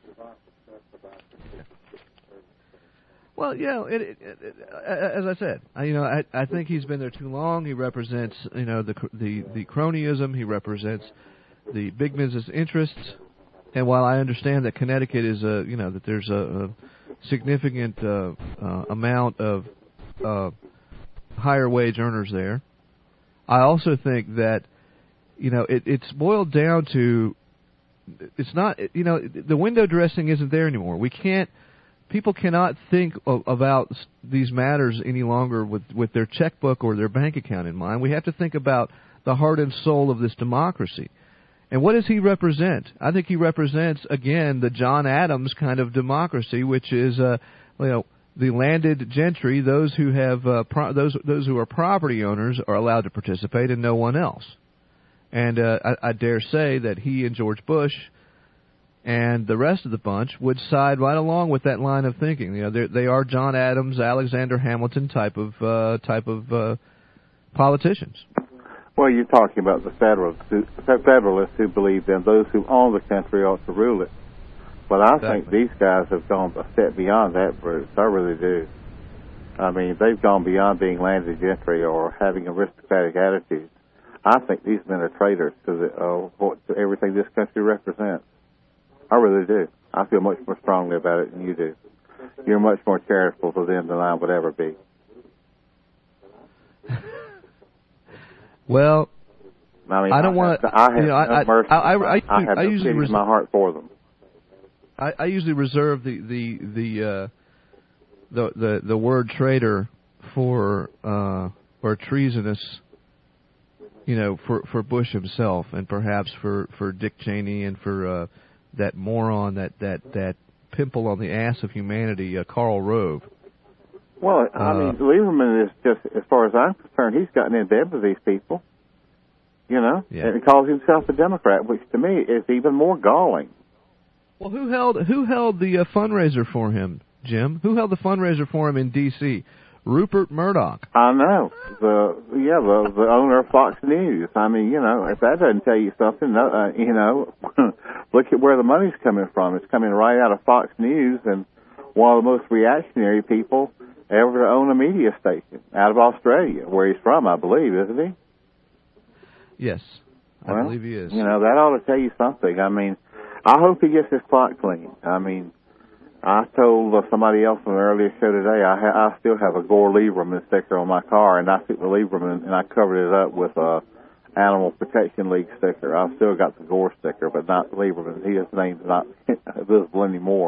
Well, you know, it, it, it, as I said, I, you know, I, I think he's been there too long. He represents, you know, the the the cronyism. He represents the big business interests. And while I understand that Connecticut is a, you know, that there's a, a significant uh, uh, amount of uh, higher wage earners there, I also think that, you know, it, it's boiled down to, it's not, you know, the window dressing isn't there anymore. We can't people cannot think of, about these matters any longer with, with their checkbook or their bank account in mind. We have to think about the heart and soul of this democracy. And what does he represent? I think he represents, again, the John Adams kind of democracy, which is, uh, you know, the landed gentry, those who have uh, pro- those those who are property owners, are allowed to participate, and no one else. And uh, I, I dare say that he and George Bush and the rest of the bunch would side right along with that line of thinking. You know, they are John Adams, Alexander Hamilton type of uh, type of uh, politicians. Well, you're talking about the Federalists who, Federalists who believe that those who own the country ought to rule it. But I exactly. think these guys have gone a step beyond that, Bruce. I really do. I mean, they've gone beyond being landed gentry or having aristocratic attitudes. I think these men are traitors to, the, uh, what, to everything this country represents. I really do. I feel much more strongly about it than you do. You're much more charitable to them than I would ever be. Well, I mean, I don't want to. I have you know, I, no mercy. I, I, I, I, I have I no usually pity res- in my heart for them. I, I usually reserve the the the uh, the, the the word traitor for uh, or treasonous, you know, for, for Bush himself, and perhaps for, for Dick Cheney and for uh, that moron, that, that that pimple on the ass of humanity, uh, Karl Rove. Well, I uh, mean, Lieberman is just, as far as I'm concerned, he's gotten in bed with these people, you know, yeah. and he calls himself a Democrat, which to me is even more galling. Well, who held who held the uh, fundraiser for him, Jim? Who held the fundraiser for him in D C? Rupert Murdoch. I know. The yeah, the the owner of Fox News. I mean, you know, if that doesn't tell you something, no, uh, you know, look at where the money's coming from. It's coming right out of Fox News, and one of the most reactionary people ever to own a media station out of Australia, where he's from, I believe, isn't he? Yes, I well, believe he is. You know, that ought to tell you something. I mean, I hope he gets his clock clean. I mean, I told uh, somebody else on an earlier show today, I, ha- I still have a Gore Lieberman sticker on my car, and I took the Lieberman and I covered it up with a Animal Protection League sticker. I've still got the Gore sticker, but not the Lieberman. His name's not visible anymore.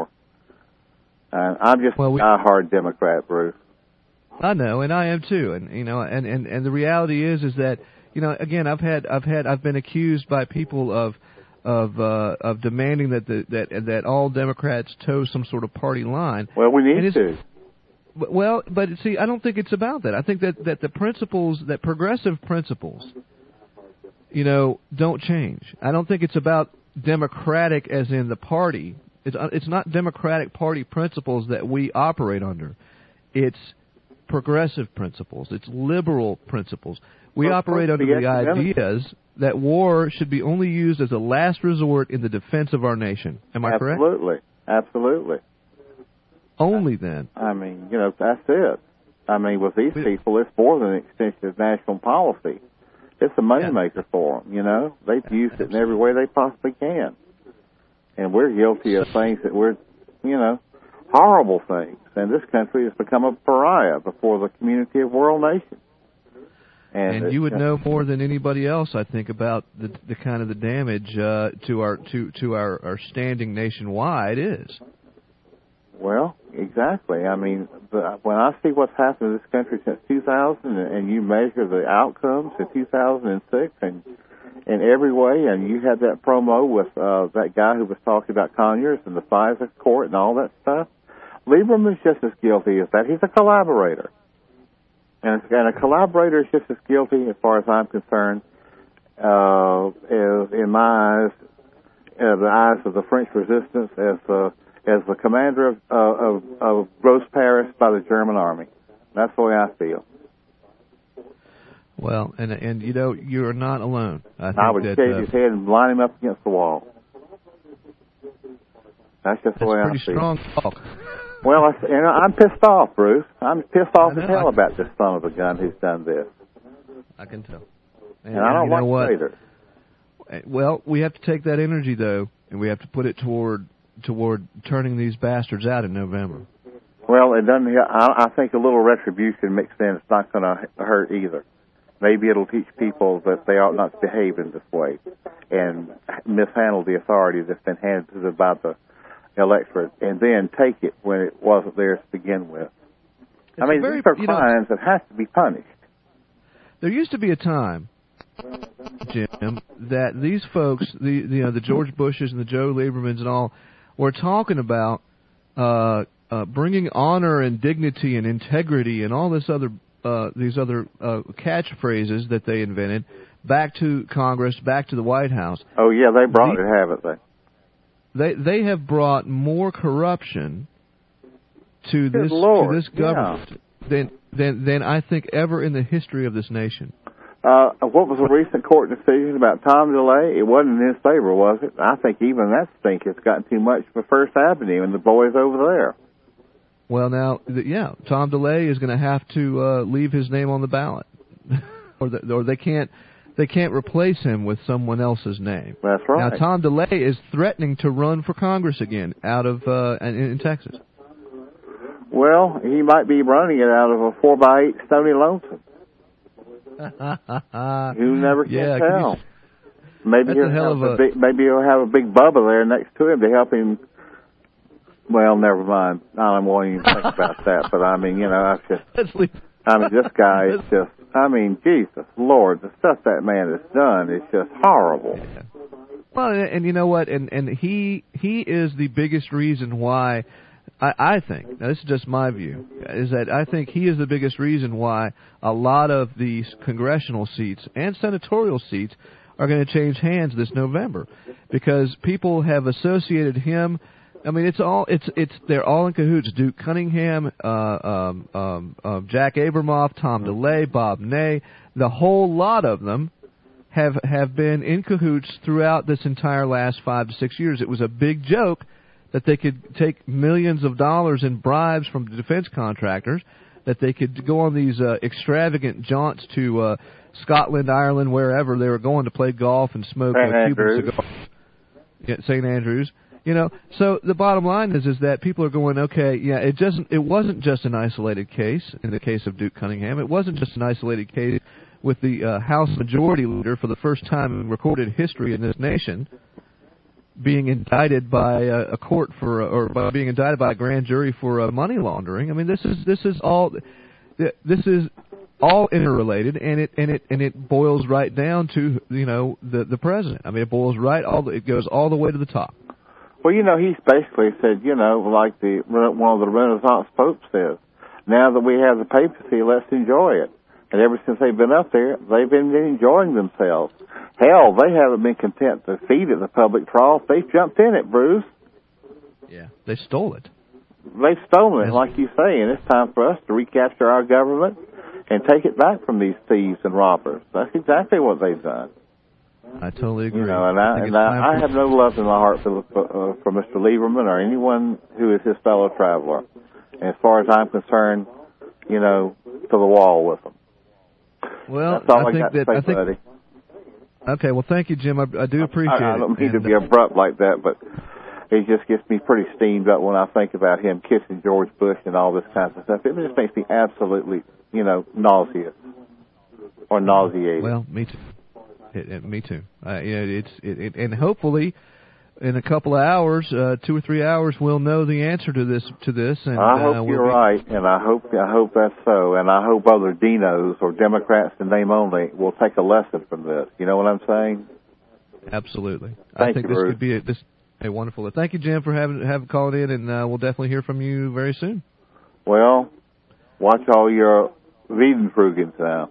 And I'm just well, we, a hard Democrat, Bruce. I know, and I am too. And you know, and, and, and the reality is, is that you know, again, I've had, I've had, I've been accused by people of, of, uh, of demanding that the that that all Democrats toe some sort of party line. Well, we need to. Well, but see, I don't think it's about that. I think that that the principles, that progressive principles, you know, don't change. I don't think it's about democratic as in the party. It's it's not Democratic Party principles that we operate under. It's progressive principles. It's liberal principles. We well, operate under the ideas that war should be only used as a last resort in the defense of our nation. Am I correct? Absolutely. Absolutely. Only then. I mean, you know, that's it. I mean, with these people, it's more than an extension of national policy. It's a moneymaker yeah. for them, you know. They've used Absolutely. it in every way they possibly can. And we're guilty of things that we're, you know, horrible things. And this country has become a pariah before the community of world nations. And, and you would know more than anybody else, I think, about the, the kind of the damage uh, to our to to our, our standing nationwide is. Well, exactly. I mean, the, when I see what's happened to this country since two thousand, and, and you measure the outcomes in two thousand six, and in every way, and you had that promo with uh, that guy who was talking about Conyers and the FISA court and all that stuff, Lieberman's just as guilty as that. He's a collaborator. And, and a collaborator is just as guilty, as far as I'm concerned, uh, as, in my eyes, uh, the eyes of the French resistance, as the as the commander of, uh, of, of Gross Paris by the German army. That's the way I feel. Well, and and you know, you're not alone. I, think I would that, shave uh, his head and line him up against the wall. That's just the way I feel. That's pretty strong talk. Well, I, you know, I'm pissed off, Bruce. I'm pissed off as hell about this son of a gun who's done this. I can tell. And, and I don't like what? traitors. Well, we have to take that energy, though, and we have to put it toward toward turning these bastards out in November. Well, it doesn't. I, I think a little retribution mixed in is not going to hurt either. Maybe it'll teach people that they ought not to behave in this way and mishandle the authority that's been handed to them by the electorate and then take it when it wasn't there to begin with. It's I mean, very, these are you know, crimes that have to be punished. There used to be a time, Jim, that these folks, the you know the George Bushes and the Joe Liebermans and all, were talking about uh, uh, bringing honor and dignity and integrity and all this other uh, these other uh, catchphrases that they invented back to Congress, back to the White House. Oh yeah, they brought the, it, haven't they? They they have brought more corruption to Good this Lord, to this government yeah. than than than I think ever in the history of this nation. Uh, what was a recent court decision about Tom DeLay? It wasn't in his favor, was it? I think even that stink has gotten too much for First Avenue and the boys over there. Well, now, th- yeah, Tom DeLay is going to have to uh, leave his name on the ballot, or the, or they can't they can't replace him with someone else's name. That's right. Now, Tom DeLay is threatening to run for Congress again out of uh, in, in Texas. Well, he might be running it out of a four by eight Stony Lonesome. You never can yeah, tell. Can you, maybe he'll have a, a big, maybe he'll have a big Bubba there next to him to help him. Well, never mind. I don't want to even think about that. But I mean, you know, I just. Let's leave. I mean, this guy is just. I mean, Jesus Lord, the stuff that man has done is just horrible. Yeah. Well, and, and you know what? And and he he is the biggest reason why. I, I think, now this is just my view, is that I think he is the biggest reason why a lot of these congressional seats and senatorial seats are going to change hands this November, because people have associated him. I mean, it's all it's it's they're all in cahoots. Duke Cunningham, uh, um, um, uh, Jack Abramoff, Tom DeLay, Bob Ney, the whole lot of them have have been in cahoots throughout this entire last five to six years. It was a big joke that they could take millions of dollars in bribes from the defense contractors, that they could go on these uh, extravagant jaunts to uh, Scotland, Ireland, wherever they were going to play golf and smoke uh, Cuban cigars. Yeah, Saint Andrews. You know, so the bottom line is is that people are going, okay, yeah, it doesn't, it wasn't just an isolated case in the case of Duke Cunningham. It wasn't just an isolated case with the uh, House Majority Leader for the first time in recorded history in this nation being indicted by a, a court for, or by being indicted by a grand jury for uh, money laundering. I mean, this is this is all this is all interrelated, and it and it and it boils right down to, you know, the the president. I mean, it boils right all the, it goes all the way to the top. Well, you know, he's basically said, you know, like the one of the Renaissance popes says, now that we have the papacy, let's enjoy it. And ever since they've been up there, they've been enjoying themselves. Hell, they haven't been content to feed at the public trough. They've jumped in it, Bruce. Yeah, they stole it. They've stolen it, like you say, and it's time for us to recapture our government and take it back from these thieves and robbers. That's exactly what they've done. I totally agree. You know, and I, I, and I, I have no love in my heart for, uh, for Mister Lieberman or anyone who is his fellow traveler. And as far as I'm concerned, you know, to the wall with them. Well, That's all I, I think got that to say, I think. buddy. Okay, well, thank you, Jim. I, I do appreciate I, I don't it. mean and, to be abrupt like that, but it just gets me pretty steamed up when I think about him kissing George Bush and all this kind of stuff. It just makes me absolutely, you know, nauseous or nauseated. Well, me too. It, it, me too. Uh, you know, it's it, it, and hopefully, in a couple of hours, uh, two or three hours, we'll know the answer to this. To this, and I hope uh, we'll you're be... right, and I hope I hope that's so, and I hope other Dinos or Democrats in name only will take a lesson from this. You know what I'm saying? Absolutely. Thank I think you, this Bruce. could be a, this a wonderful. Thank you, Jim, for having having called in, and uh, we'll definitely hear from you very soon. Well, watch all your Wiedenfruggens now.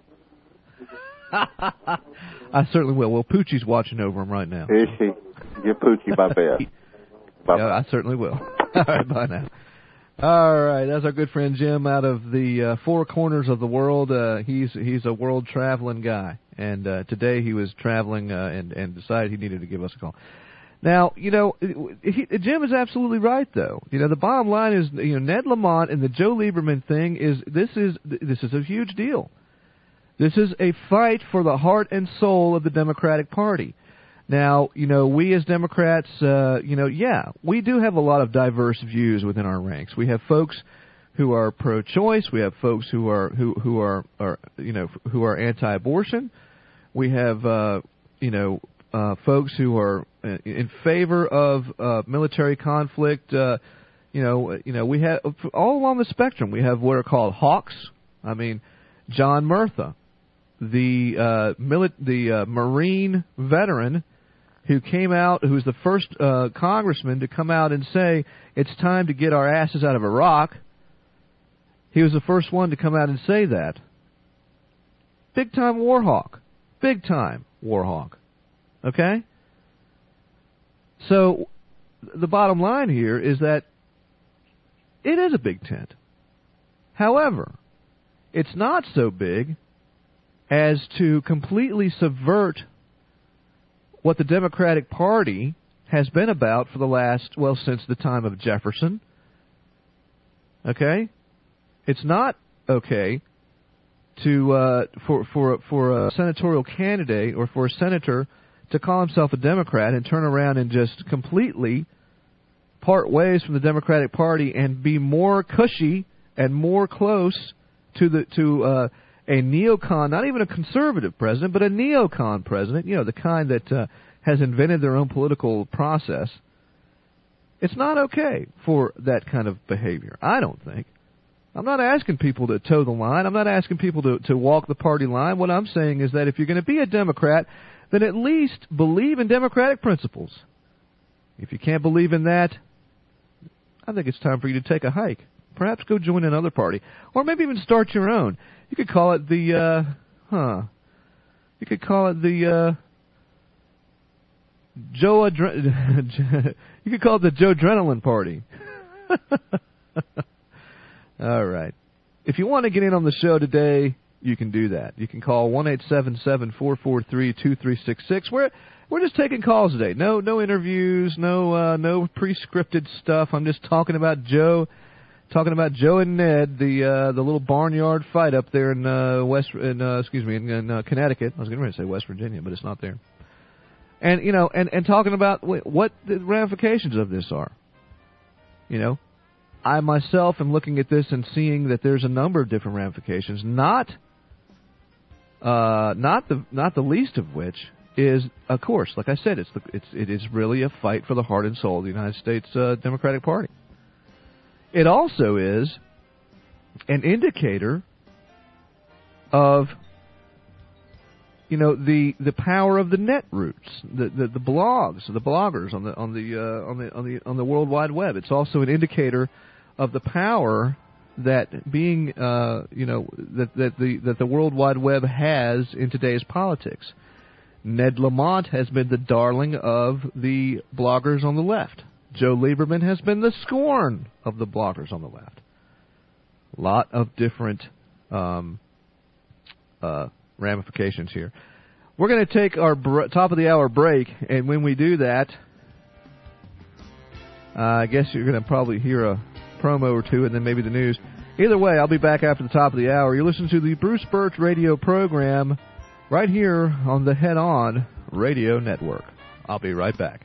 I certainly will. Well, Poochie's watching over him right now. Is she? Give Poochie my best. Yeah, I certainly will. All right, bye now. All right, that's our good friend Jim out of the uh, four corners of the world. Uh, he's he's a world traveling guy, and uh, today he was traveling uh, and and decided he needed to give us a call. Now, you know, he, Jim is absolutely right, though. You know, the bottom line is, you know, Ned Lamont and the Joe Lieberman thing is this is this is a huge deal. This is a fight for the heart and soul of the Democratic Party. Now, you know, we as Democrats, uh, you know, yeah, we do have a lot of diverse views within our ranks. We have folks who are pro-choice. We have folks who are who who are, are you know who are anti-abortion. We have uh, you know uh, folks who are in favor of uh, military conflict. Uh, you know, you know, we have all along the spectrum. We have what are called hawks. I mean, John Murtha, the uh, mili- the uh, Marine veteran who came out, who was the first uh, congressman to come out and say it's time to get our asses out of Iraq. He was the first one to come out and say that. Big time war hawk. Big time war hawk. Okay? So the bottom line here is that it is a big tent. However, it's not so big as to completely subvert what the Democratic Party has been about for the last, well, since the time of Jefferson. Okay? It's not okay to uh, for for for a senatorial candidate or for a senator to call himself a Democrat and turn around and just completely part ways from the Democratic Party and be more cushy and more close to the to uh, a neocon, not even a conservative president, but a neocon president, you know, the kind that uh, has invented their own political process. It's not okay for that kind of behavior, I don't think. I'm not asking people to toe the line. I'm not asking people to, to walk the party line. What I'm saying is that if you're going to be a Democrat, then at least believe in democratic principles. If you can't believe in that, I think it's time for you to take a hike. Perhaps go join another party. Or maybe even start your own. You could call it the, uh, huh, you could call it the, uh, Joe, Adre- you could call it the Joe Adrenaline Party. All right. If you want to get in on the show today, you can do that. You can call one eight seven seven, four four three, two three six six. We're we're just taking calls today. No no interviews, no uh, no pre-scripted stuff. I'm just talking about Joe, talking about Joe and Ned, the uh, the little barnyard fight up there in uh, West in uh, excuse me in, in uh, Connecticut. I was going to say West Virginia, but it's not there. And you know, and and talking about what the ramifications of this are. You know. I myself am looking at this and seeing that there's a number of different ramifications. Not, uh, not the not the least of which is, of course, like I said, it's the, it's it is really a fight for the heart and soul of the United States uh, Democratic Party. It also is an indicator of, you know, the the power of the net roots, the the, the blogs, the bloggers on the on the uh, on the on the on the World Wide Web. It's also an indicator of the power that being, uh, you know, that that the that the World Wide Web has in today's politics. Ned Lamont has been the darling of the bloggers on the left. Joe Lieberman has been the scorn of the bloggers on the left. A lot of different um, uh, ramifications here. We're going to take our br- top of the hour break, and when we do that, uh, I guess you're going to probably hear a promo or two and then maybe the news. Either way, I'll be back after the top of the hour. You're listening to the Bruce Birch radio program right here on the Head On Radio Network. I'll be right back.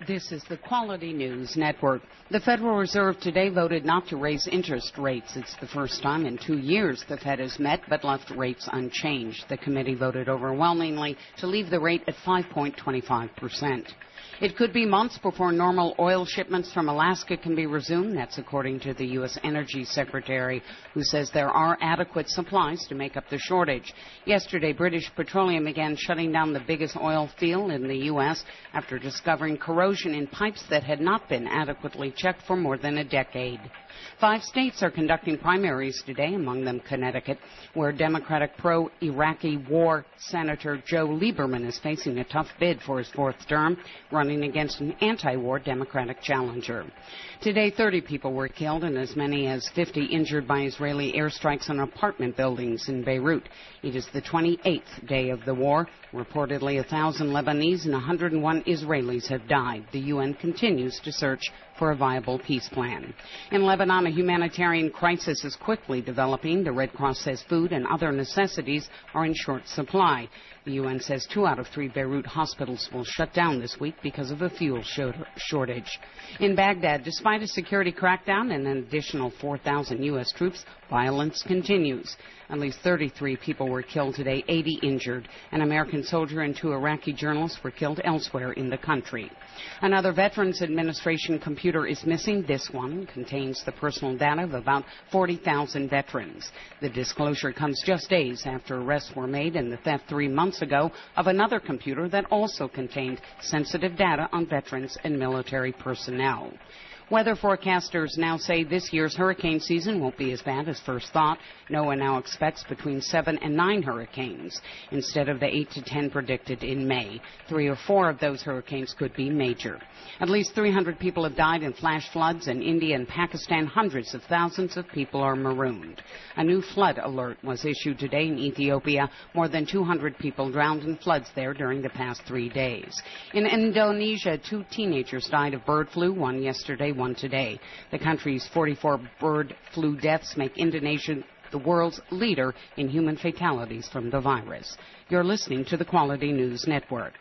This is the Quality News Network. The Federal Reserve today voted not to raise interest rates. It's the first time in two years the Fed has met but left rates unchanged. The committee voted overwhelmingly to leave the rate at five point two five percent. It could be months before normal oil shipments from Alaska can be resumed. That's according to the U S Energy Secretary, who says there are adequate supplies to make up the shortage. Yesterday, British Petroleum began shutting down the biggest oil field in the U S after discovering corrosion in pipes that had not been adequately checked for more than a decade. Five states are conducting primaries today, among them Connecticut, where Democratic pro-Iraqi war Senator Joe Lieberman is facing a tough bid for his fourth term, running against an anti-war Democratic challenger. Today, thirty people were killed and as many as fifty injured by Israeli airstrikes on apartment buildings in Beirut. It is the twenty-eighth day of the war. Reportedly, one thousand Lebanese and one hundred one Israelis have died. The U N continues to search for a viable peace plan. In Lebanon, a humanitarian crisis is quickly developing. The Red Cross says food and other necessities are in short supply. The U N says two out of three Beirut hospitals will shut down this week because of a fuel shortage. In Baghdad, despite a security crackdown and an additional four thousand U S troops, violence continues. At least thirty-three people were killed today, eighty injured. An American soldier and two Iraqi journalists were killed elsewhere in the country. Another Veterans Administration computer is missing. This one contains the personal data of about forty thousand veterans. The disclosure comes just days after arrests were made in the theft three months ago of another computer that also contained sensitive data on veterans and military personnel. Weather forecasters now say this year's hurricane season won't be as bad as first thought. NOAA now expects between seven and nine hurricanes instead of the eight to ten predicted in May. Three or four of those hurricanes could be major. At least three hundred people have died in flash floods in India and Pakistan. Hundreds of thousands of people are marooned. A new flood alert was issued today in Ethiopia. More than two hundred people drowned in floods there during the past three days. In Indonesia, two teenagers died of bird flu, one yesterday, one today. The country's forty-four bird flu deaths make Indonesia the world's leader in human fatalities from the virus. You're listening to the Quality News Network.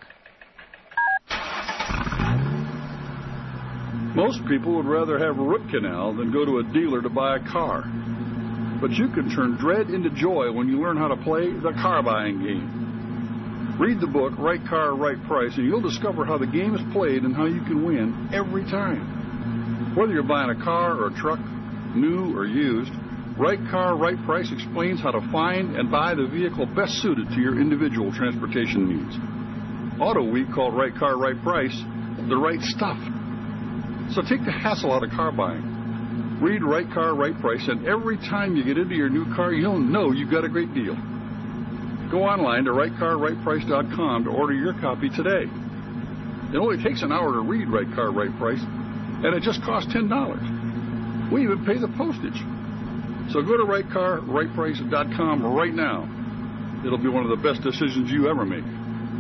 Most people would rather have a root canal than go to a dealer to buy a car. But you can turn dread into joy when you learn how to play the car buying game. Read the book, Right Car, Right Price, and you'll discover how the game is played and how you can win every time. Whether you're buying a car or a truck, new or used, Right Car, Right Price explains how to find and buy the vehicle best suited to your individual transportation needs. Auto Week called Right Car, Right Price the right stuff. So take the hassle out of car buying. Read Right Car, Right Price, and every time you get into your new car, you'll know you've got a great deal. Go online to right car right price dot com to order your copy today. It only takes an hour to read Right Car, Right Price, and it just costs ten dollars. We even pay the postage. So go to right car right price dot com right now. It'll be one of the best decisions you ever make.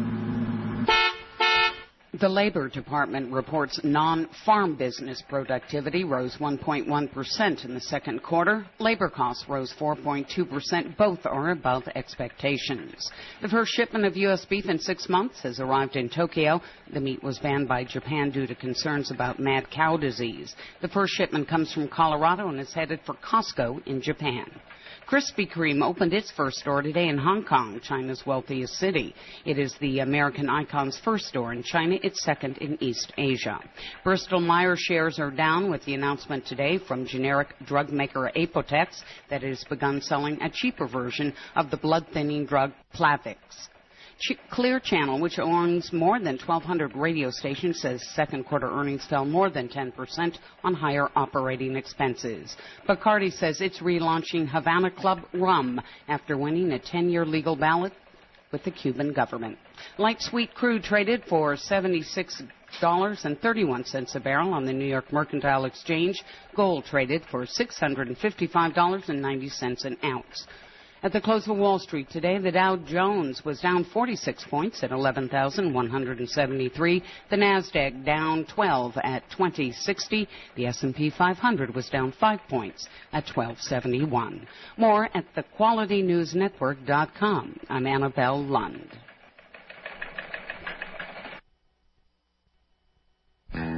The Labor Department reports non-farm business productivity rose one point one percent in the second quarter. Labor costs rose four point two percent. Both are above expectations. The first shipment of U S beef in six months has arrived in Tokyo. The meat was banned by Japan due to concerns about mad cow disease. The first shipment comes from Colorado and is headed for Costco in Japan. Krispy Kreme opened its first store today in Hong Kong, China's wealthiest city. It is the American icon's first store in China, its second in East Asia. Bristol Myers shares are down with the announcement today from generic drug maker Apotex that it has begun selling a cheaper version of the blood-thinning drug Plavix. Clear Channel, which owns more than twelve hundred radio stations, says second quarter earnings fell more than ten percent on higher operating expenses. Bacardi says it's relaunching Havana Club Rum after winning a ten-year legal battle with the Cuban government. Light sweet crude traded for seventy-six dollars and thirty-one cents a barrel on the New York Mercantile Exchange. Gold traded for six hundred fifty-five dollars and ninety cents an ounce. At the close of Wall Street today, the Dow Jones was down forty-six points at eleven thousand one hundred seventy-three. The Nasdaq down twelve at twenty sixty. The S and P five hundred was down five points at twelve seventy-one. More at the quality news network dot com. I'm Annabelle Lund.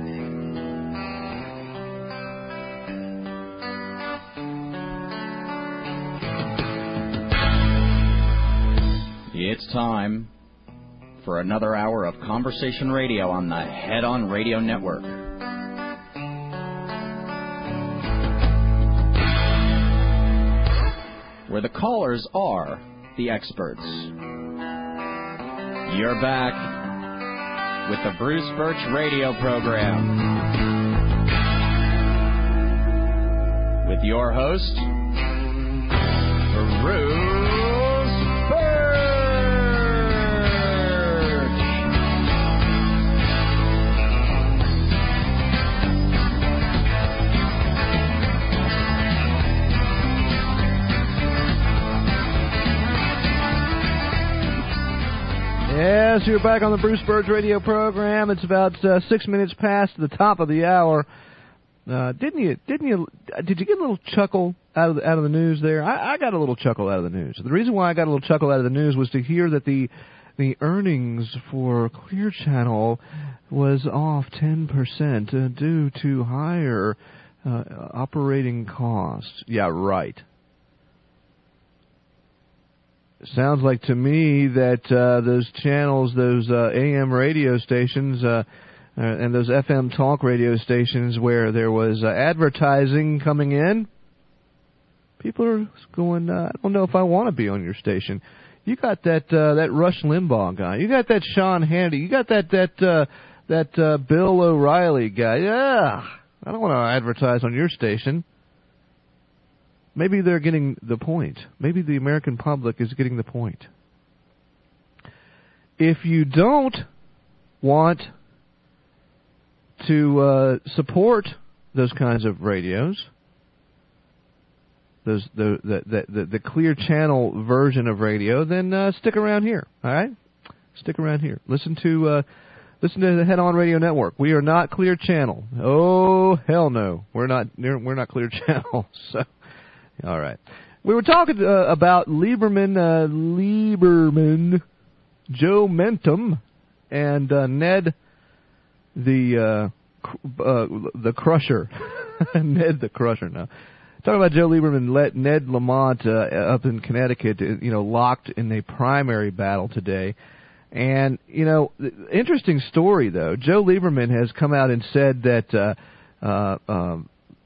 It's time for another hour of conversation radio on the Head On Radio Network. Where the callers are the experts. You're back with the Bruce Birch Radio Program. With your host, Bruce Birch. Yes, you're back on the Bruce Birch Radio Program. It's about uh, six minutes past the top of the hour. Uh, didn't you? Didn't you? Did you get a little chuckle out of the, out of the news there? I, I got a little chuckle out of the news. The reason why I got a little chuckle out of the news was to hear that the the earnings for Clear Channel was off ten percent uh, due to higher uh, operating costs. Yeah, right. Sounds like to me that uh, those channels, those uh, A M radio stations. Uh, Uh, and those F M talk radio stations where there was uh, advertising coming in, people are going, uh, I don't know if I want to be on your station. You got that uh, that Rush Limbaugh guy. You got that Sean Hannity. You got that that uh, that uh, Bill O'Reilly guy. Yeah, I don't want to advertise on your station. Maybe they're getting the point. Maybe the American public is getting the point. If you don't want to uh, support those kinds of radios, those the the, the the Clear Channel version of radio, then uh, stick around here. All right, stick around here. Listen to uh, listen to the Head On Radio Network. We are not Clear Channel. Oh hell no, we're not we're not Clear Channel. So, all right, we were talking uh, about Lieberman, uh, Lieberman, Joe Mentum, and uh, Ned. The uh, cr- uh, the Crusher, Ned the Crusher. Now, talking about Joe Lieberman, let Ned Lamont uh, up in Connecticut, you know, locked in a primary battle today, and you know, interesting story though. Joe Lieberman has come out and said that uh, uh, um,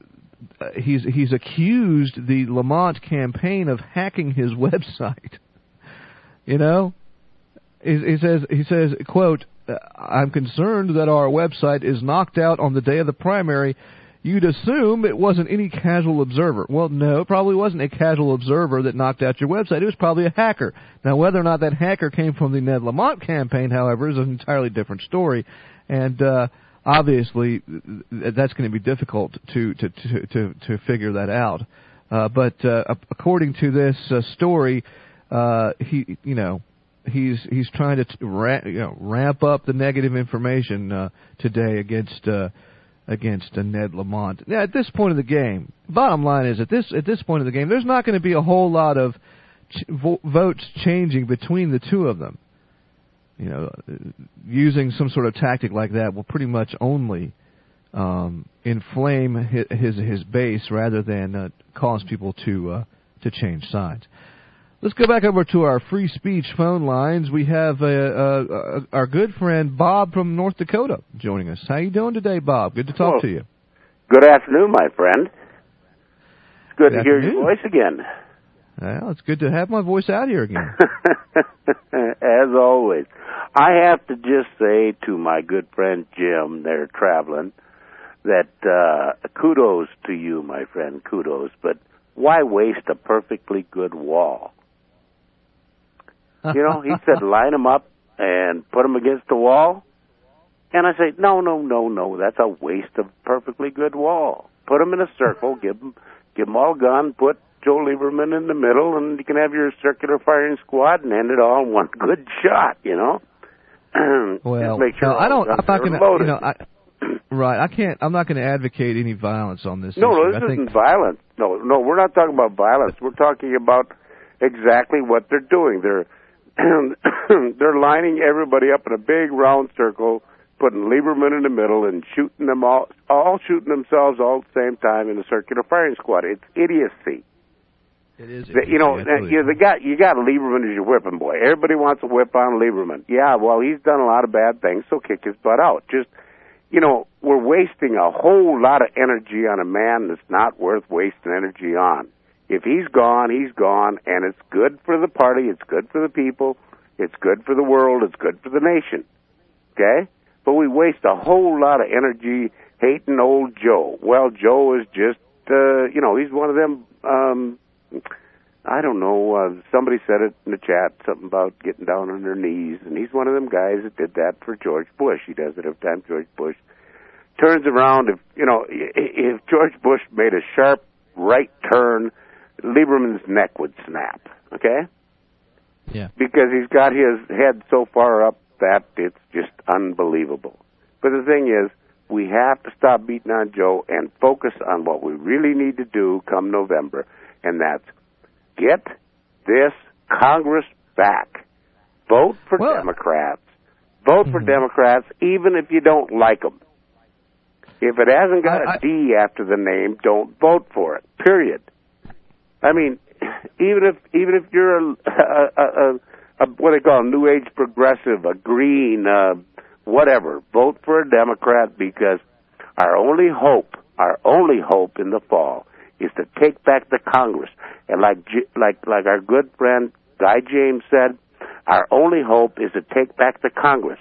he's he's accused the Lamont campaign of hacking his website. You know, he, he says he says quote. I'm concerned that our website is knocked out on the day of the primary. You'd assume it wasn't any casual observer. Well, no, it probably wasn't a casual observer that knocked out your website. It was probably a hacker. Now, whether or not that hacker came from the Ned Lamont campaign, however, is an entirely different story. And uh, obviously, that's going to be difficult to to to to, to figure that out. Uh, but uh, according to this uh, story, uh, he, you know. He's he's trying to t- ra- you know, ramp up the negative information uh, today against uh, against uh, Ned Lamont. Now, at this point of the game, bottom line is at this at this point of the game, there's not going to be a whole lot of ch- vo- votes changing between the two of them. You know, using some sort of tactic like that will pretty much only um, inflame his, his his base rather than uh, cause people to uh, to change sides. Let's go back over to our free speech phone lines. We have uh, uh, our good friend Bob from North Dakota joining us. How you doing today, Bob? Good to talk well, to you. Good afternoon, my friend. It's good, good to afternoon. hear your voice again. Well, it's good to have my voice out here again. As always. I have to just say to my good friend Jim, there traveling, that uh, kudos to you, my friend, kudos. But why waste a perfectly good wall? You know, he said line them up and put them against the wall. And I say, no, no, no, no, that's a waste of perfectly good wall. Put them in a circle, give them, give them all a gun, put Joe Lieberman in the middle, and you can have your circular firing squad and end it all in one good shot, you know? Well, Just make sure no, I don't, I'm not going to, you know, I, right, I can't, I'm not going to advocate any violence on this no, issue. No, this I isn't think... violence. No, no, we're not talking about violence. We're talking about exactly what they're doing. They're they're lining everybody up in a big round circle, putting Lieberman in the middle and shooting them all, all shooting themselves all at the same time in a circular firing squad. It's idiocy. It is. The, you know, really you, the guy, you got Lieberman as your whipping boy. Everybody wants a whip on Lieberman. Yeah, well, he's done a lot of bad things, so kick his butt out. Just, you know, we're wasting a whole lot of energy on a man that's not worth wasting energy on. If he's gone, he's gone, and it's good for the party, it's good for the people, it's good for the world, it's good for the nation. Okay? But we waste a whole lot of energy hating old Joe. Well, Joe is just, uh, you know, he's one of them, um, I don't know, uh, somebody said it in the chat, something about getting down on their knees, and he's one of them guys that did that for George Bush. He does it every time George Bush turns around. If, you know, if George Bush made a sharp right turn, Lieberman's neck would snap, okay? Yeah. Because he's got his head so far up that it's just unbelievable. But the thing is, we have to stop beating on Joe and focus on what we really need to do come November, and that's get this Congress back. Vote for well, Democrats. Vote mm-hmm. for Democrats, even if you don't like them. If it hasn't got I, a D after the name, don't vote for it, period. I mean, even if even if you're a, a, a, a what they call a New Age progressive, a green, uh, whatever, vote for a Democrat, because our only hope, our only hope in the fall is to take back the Congress. And like like like our good friend Guy James said, our only hope is to take back the Congress,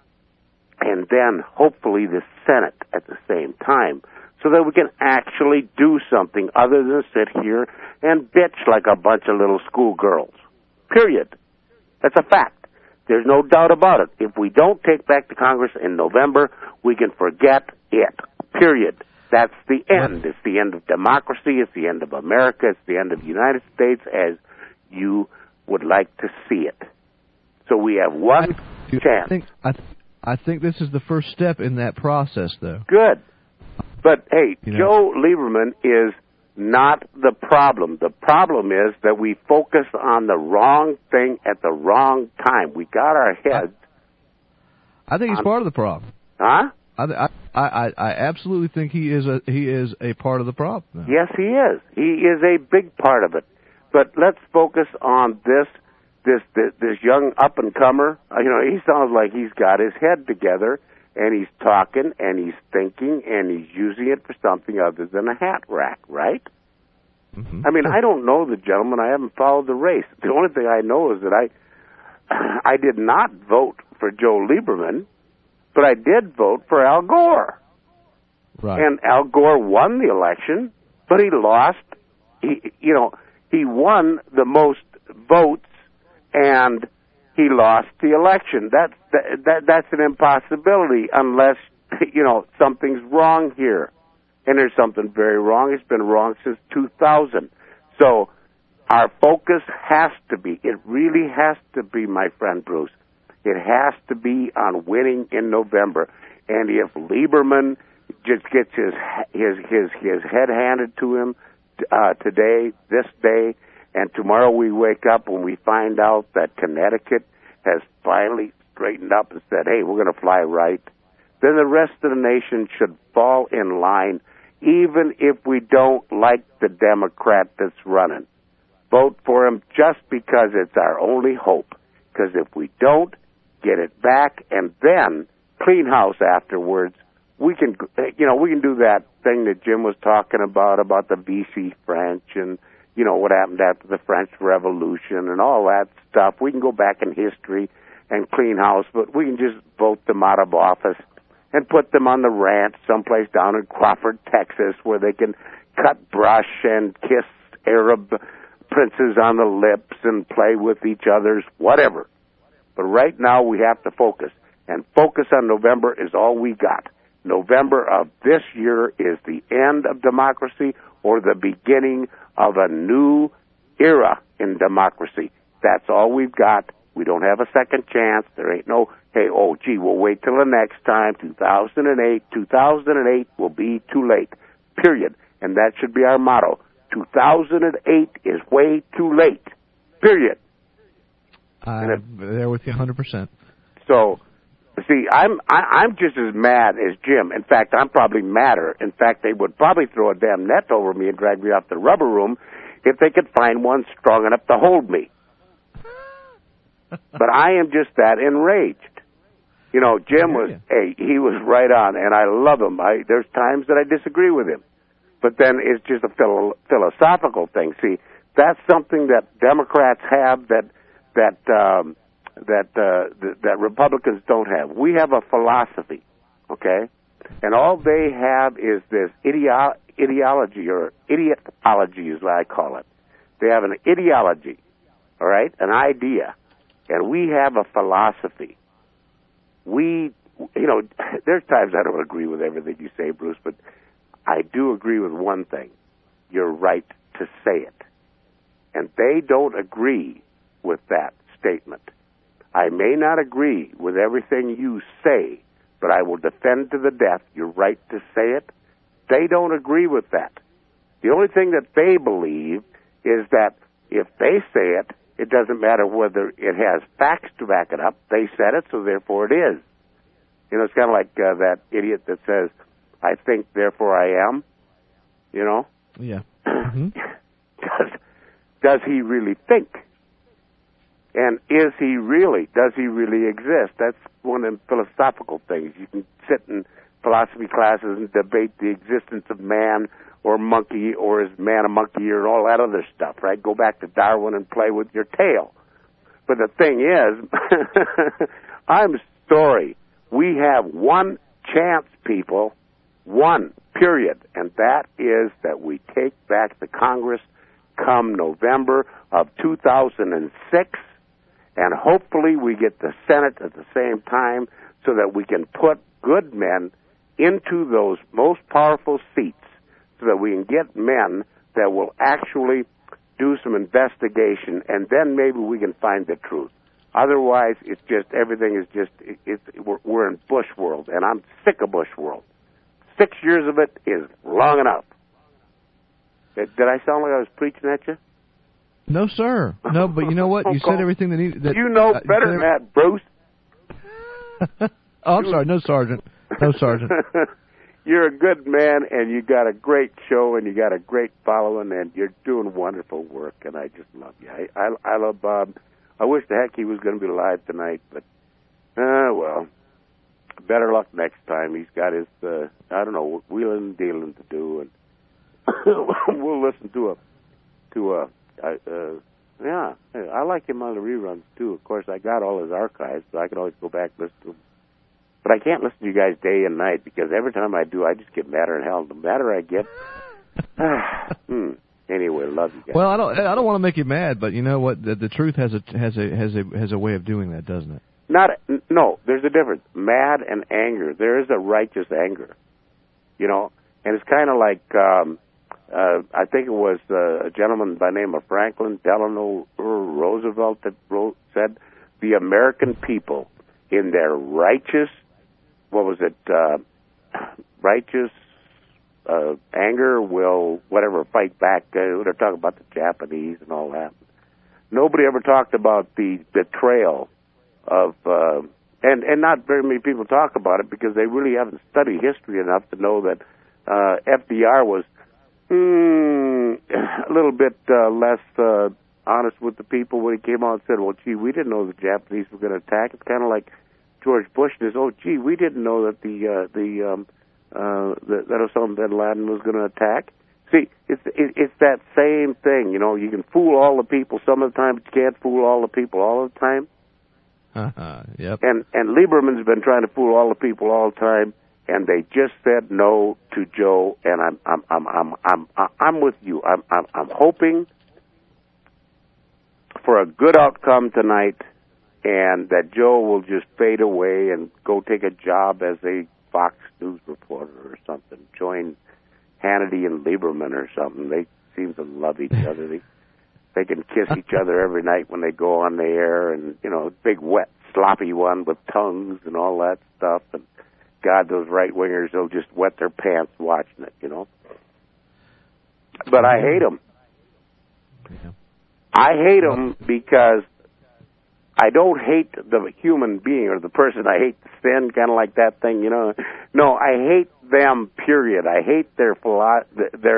and then hopefully the Senate at the same time, so that we can actually do something other than sit here and bitch like a bunch of little schoolgirls. Period. That's a fact. There's no doubt about it. If we don't take back the Congress in November, we can forget it. Period. That's the end. It's the end of democracy. It's the end of America. It's the end of the United States as you would like to see it. So we have one I, chance. I think, I, I think this is the first step in that process, though. Good. But, hey, you know, Joe Lieberman is not the problem. The problem is that we focus on the wrong thing at the wrong time. We got our heads. I, I think he's on, part of the problem. Huh? I, I, I, I absolutely think he is a he is a part of the problem. No. Yes, he is. He is a big part of it. But let's focus on this this this, this young up and comer. You know, he sounds like he's got his head together, and he's talking, and he's thinking, and he's using it for something other than a hat rack, right? Mm-hmm. I mean, I don't know the gentleman. I haven't followed the race. The only thing I know is that I I did not vote for Joe Lieberman, but I did vote for Al Gore. Right. And Al Gore won the election, but he lost. He, you know, he won the most votes, and he lost the election. That's that, that that's an impossibility unless, you know, something's wrong here. And there's something very wrong. It's been wrong since two thousand. So our focus has to be, it really has to be, my friend Bruce, it has to be on winning in November. And if Lieberman just gets his his his, his head handed to him uh, today, this day, and tomorrow we wake up and we find out that Connecticut has finally straightened up and said, hey, we're going to fly right, then the rest of the nation should fall in line, even if we don't like the Democrat that's running. Vote for him just because it's our only hope. Because if we don't, get it back, and then clean house afterwards, we can, you know, we can do that thing that Jim was talking about, about the Vichy French and, you know, what happened after the French Revolution and all that stuff. We can go back in history and clean house, but we can just vote them out of office and put them on the ranch someplace down in Crawford, Texas, where they can cut brush and kiss Arab princes on the lips and play with each other's whatever. But right now we have to focus, and focus on November is all we got. November of this year is the end of democracy or the beginning of a new era in democracy. That's all we've got. We don't have a second chance. There ain't no, hey, oh, gee, we'll wait till the next time, two thousand eight. two thousand eight will be too late, period. And that should be our motto. two thousand eight is way too late, period. I'm there with you one hundred percent. So, see, I'm I, I'm just as mad as Jim. In fact, I'm probably madder. In fact, they would probably throw a damn net over me and drag me off the rubber room if they could find one strong enough to hold me. But I am just that enraged. You know, Jim was, hey, he was right on, and I love him. I, there's times that I disagree with him. But then it's just a philo- philosophical thing. See, that's something that Democrats have that that um, that uh, th- that Republicans don't have. We have a philosophy, okay? And all they have is this ideo- ideology, or idiotology is what I call it. They have an ideology, all right, an idea, and we have a philosophy. We, you know, there's times I don't agree with everything you say, Bruce, but I do agree with one thing. You're right to say it. And they don't agree with that statement. I may not agree with everything you say, but I will defend to the death your right to say it. They don't agree with that. The only thing that they believe is that if they say it, it doesn't matter whether it has facts to back it up. They said it, so therefore it is. You know, it's kind of like uh, that idiot that says, I think, therefore I am. You know? Yeah. Mm-hmm. does, does he really think? And is he really, does he really exist? That's one of the philosophical things. You can sit in philosophy classes and debate the existence of man or monkey, or is man a monkey, or all that other stuff, right? Go back to Darwin and play with your tail. But the thing is, I'm sorry. We have one chance, people, one, period, and that is that we take back the Congress come November of two thousand six, and hopefully we get the Senate at the same time so that we can put good men into those most powerful seats, so that we can get men that will actually do some investigation, and then maybe we can find the truth. Otherwise, it's just, everything is just, it, it's, we're, we're in Bush world, and I'm sick of Bush world. Six years of it is long enough. Did, did I sound like I was preaching at you? No, sir. No, but you know what? You said everything that needed. That, you know uh, better than that, Bruce. Oh, I'm sorry. No, Sergeant. No, Sergeant. You're a good man, and you got a great show, and you got a great following, and you're doing wonderful work, and I just love you. I, I, I love Bob. I wish the heck he was going to be alive tonight, but, uh, well, better luck next time. He's got his, uh, I don't know, wheeling and dealing to do, and we'll listen to a, to a, uh, uh, yeah, I like him on the reruns, too. Of course, I got all his archives, so I can always go back and listen to him. But I can't listen to you guys day and night, because every time I do, I just get madder than hell. The madder I get, hmm. Anyway, love you guys. Well, I don't, I don't want to make you mad, but you know what? The, the truth has a has a has a has a way of doing that, doesn't it? Not, no. There's a difference. Mad and anger. There is a righteous anger, you know. And it's kind of like um, uh, I think it was uh, a gentleman by the name of Franklin Delano Roosevelt that wrote, said, "The American people, in their righteous, what was it, uh, righteous." Uh, anger will, whatever, fight back. Uh, they're talking about the Japanese and all that. Nobody ever talked about the betrayal of, uh, and, and not very many people talk about it because they really haven't studied history enough to know that uh, F D R was mm, a little bit uh, less uh, honest with the people when he came out and said, well, gee, we didn't know the Japanese were going to attack. It's kind of like George Bush says, oh, gee, we didn't know that the, uh, the, um, Uh, that, that Osama bin Laden was going to attack. See, it's it, it's that same thing. You know, you can fool all the people some of the time, but you can't fool all the people all the time. Uh-huh, yep. And and Lieberman's been trying to fool all the people all the time, and they just said no to Joe. And I'm I'm I'm I'm I'm I'm, I'm with you. I'm, I'm I'm hoping for a good outcome tonight, and that Joe will just fade away and go take a job as a Fox News reporter or something, join Hannity and Lieberman or something. They seem to love each other. They they can kiss each other every night when they go on the air, and, you know, big, wet, sloppy one with tongues and all that stuff. And, God, those right-wingers, they'll just wet their pants watching it, you know. But I hate them. Yeah. I hate them because I don't hate the human being or the person. I hate the sin, kind of like that thing, you know. No, I hate them, period. I hate their philo- their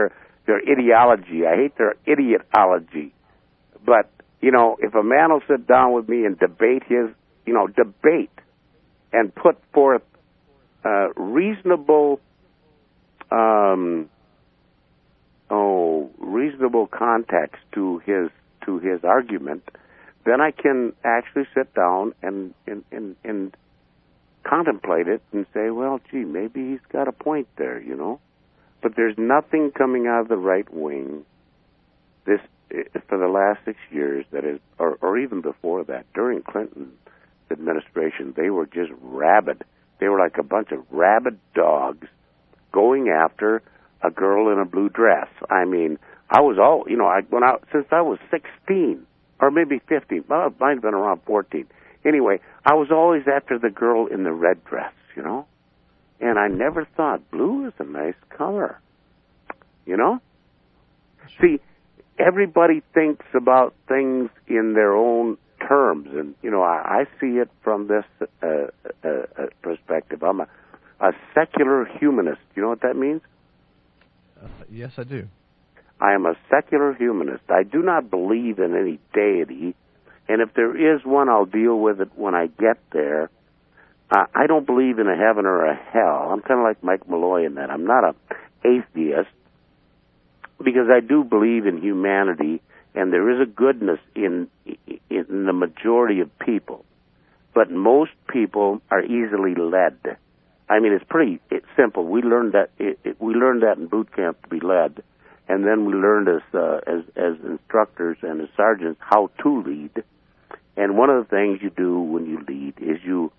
their ideology. I hate their idiotology. But, you know, if a man will sit down with me and debate his, you know, debate and put forth uh, reasonable, um, oh, reasonable context to his to his argument, then I can actually sit down and and, and and contemplate it and say, well, gee, maybe he's got a point there, you know. But there's nothing coming out of the right wing this for the last six years that is, or, or even before that, during Clinton's administration, they were just rabid. They were like a bunch of rabid dogs going after a girl in a blue dress. I mean, I was all, you know, I went out since I was sixteen, or maybe fifteen. Well, it might have been around fourteen. Anyway, I was always after the girl in the red dress, you know. And I never thought blue is a nice color, you know. See, everybody thinks about things in their own terms, and you know, I, I see it from this uh, uh, uh, perspective. I'm a, a secular humanist. You know what that means? Uh, yes, I do. I am a secular humanist. I do not believe in any deity, and if there is one, I'll deal with it when I get there. Uh, I don't believe in a heaven or a hell. I'm kind of like Mike Malloy in that. I'm not an atheist because I do believe in humanity, and there is a goodness in in the majority of people. But most people are easily led. I mean, it's pretty it's simple. We learned that it, it, we learned that in boot camp to be led, and then we learned as uh, as as instructors and as sergeants how to lead. And one of the things you do when you lead is you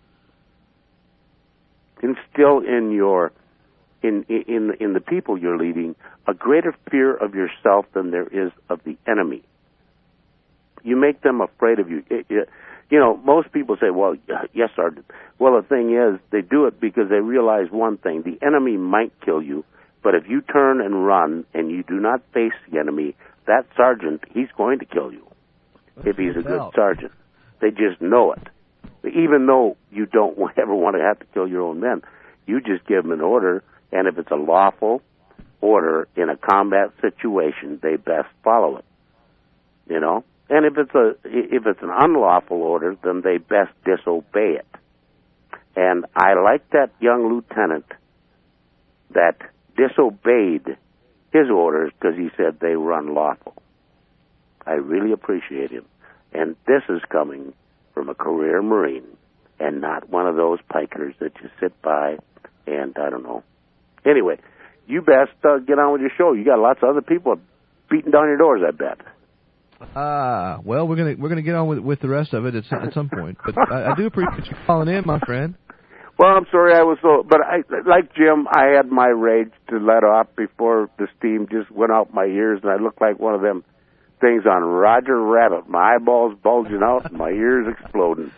instill in your in in in the people you're leading a greater fear of yourself than there is of the enemy. You make them afraid of you. It, it, you know, most people say, "Well, yes, Sergeant." Well, the thing is, they do it because they realize one thing: the enemy might kill you, but if you turn and run and you do not face the enemy, that sergeant, he's going to kill you. If he's a good sergeant, they just know it. Even though you don't ever want to have to kill your own men, you just give them an order, and if it's a lawful order in a combat situation, they best follow it. You know, and if it's a if it's an unlawful order, then they best disobey it. And I like that young lieutenant that disobeyed his orders because he said they were unlawful. I really appreciate him, and this is coming from a career Marine, and not one of those pikers that just sit by and I don't know. Anyway, you best uh, get on with your show. You got lots of other people beating down your doors, I bet. Ah, uh, well, we're gonna we're gonna get on with with the rest of it at some, at some point. But I, I do appreciate you calling in, my friend. Well, I'm sorry I was so, but I like Jim. I had my rage to let off before the steam just went out my ears, and I looked like one of them things on Roger Rabbit. My eyeballs bulging out and my ears exploding.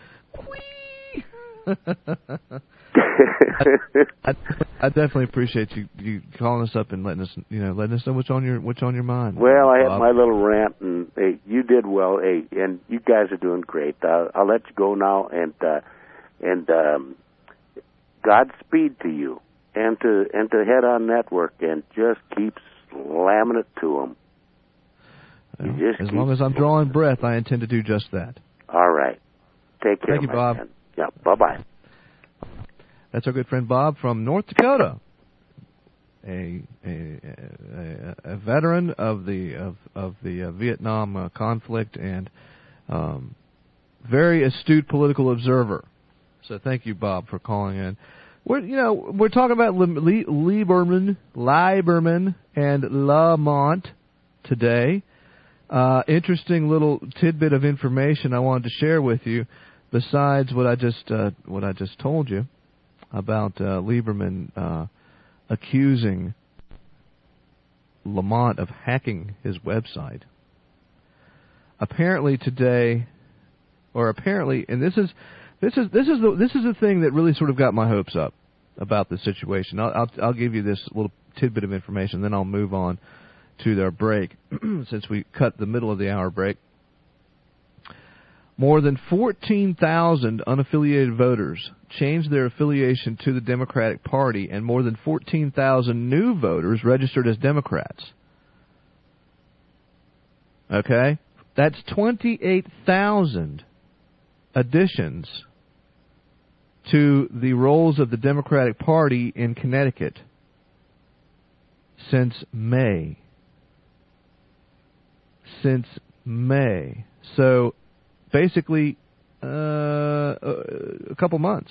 I, I definitely appreciate you, you calling us up and letting us, you know, letting us know what's on your what's on your mind. Well, I had Bob. my little rant, and hey, you did well. Hey, and you guys are doing great. Uh, I'll let you go now, and uh, and um, Godspeed to you, and to and to Head On Network, and just keep slamming it to them. Well, as long as I'm drawing breath, I intend to do just that. All right. Take care, Thank you, my Bob. friend. Yeah, bye-bye. That's our good friend Bob from North Dakota, a a, a, a veteran of the of of the uh, Vietnam uh, conflict and um, very astute political observer. So thank you, Bob, for calling in. We're you know we're talking about Lieberman, Lieberman, and Lamont today. Uh, interesting little tidbit of information I wanted to share with you, besides what I just uh, what I just told you about uh, Lieberman uh, accusing Lamont of hacking his website. Apparently today, or apparently, and this is this is this is the this is the thing that really sort of got my hopes up about the situation. I'll I'll, I'll give you this little tidbit of information, then I'll move on to their break, since we cut the middle of the hour break. More than fourteen thousand unaffiliated voters changed their affiliation to the Democratic Party, and more than fourteen thousand new voters registered as Democrats. Okay? That's twenty-eight thousand additions to the rolls of the Democratic Party in Connecticut since May. Since May. So, basically, uh, a couple months.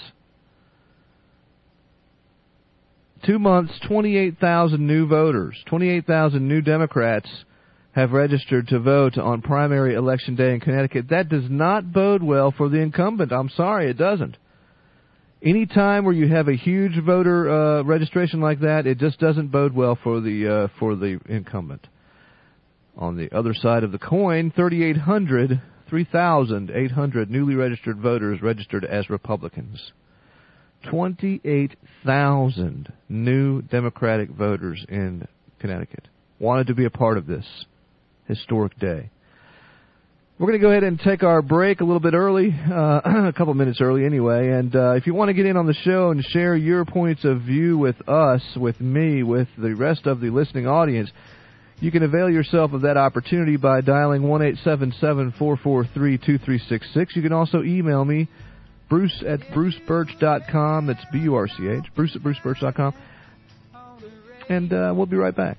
Two months, twenty-eight thousand new voters, twenty-eight thousand new Democrats have registered to vote on primary election day in Connecticut. That does not bode well for the incumbent. I'm sorry, it doesn't. Any time where you have a huge voter uh, registration like that, it just doesn't bode well for the uh, for the incumbent. On the other side of the coin, thirty-eight hundred, three thousand eight hundred newly registered voters registered as Republicans. twenty-eight thousand new Democratic voters in Connecticut wanted to be a part of this historic day. We're going to go ahead and take our break a little bit early, uh, a couple minutes early anyway, and uh, if you want to get in on the show and share your points of view with us, with me, with the rest of the listening audience, you can avail yourself of that opportunity by dialing one eight seven seven, four four three, two three six six. You can also email me, Bruce at bruce birch dot com. That's B U R C H, Bruce at bruce birch dot com. And uh, we'll be right back.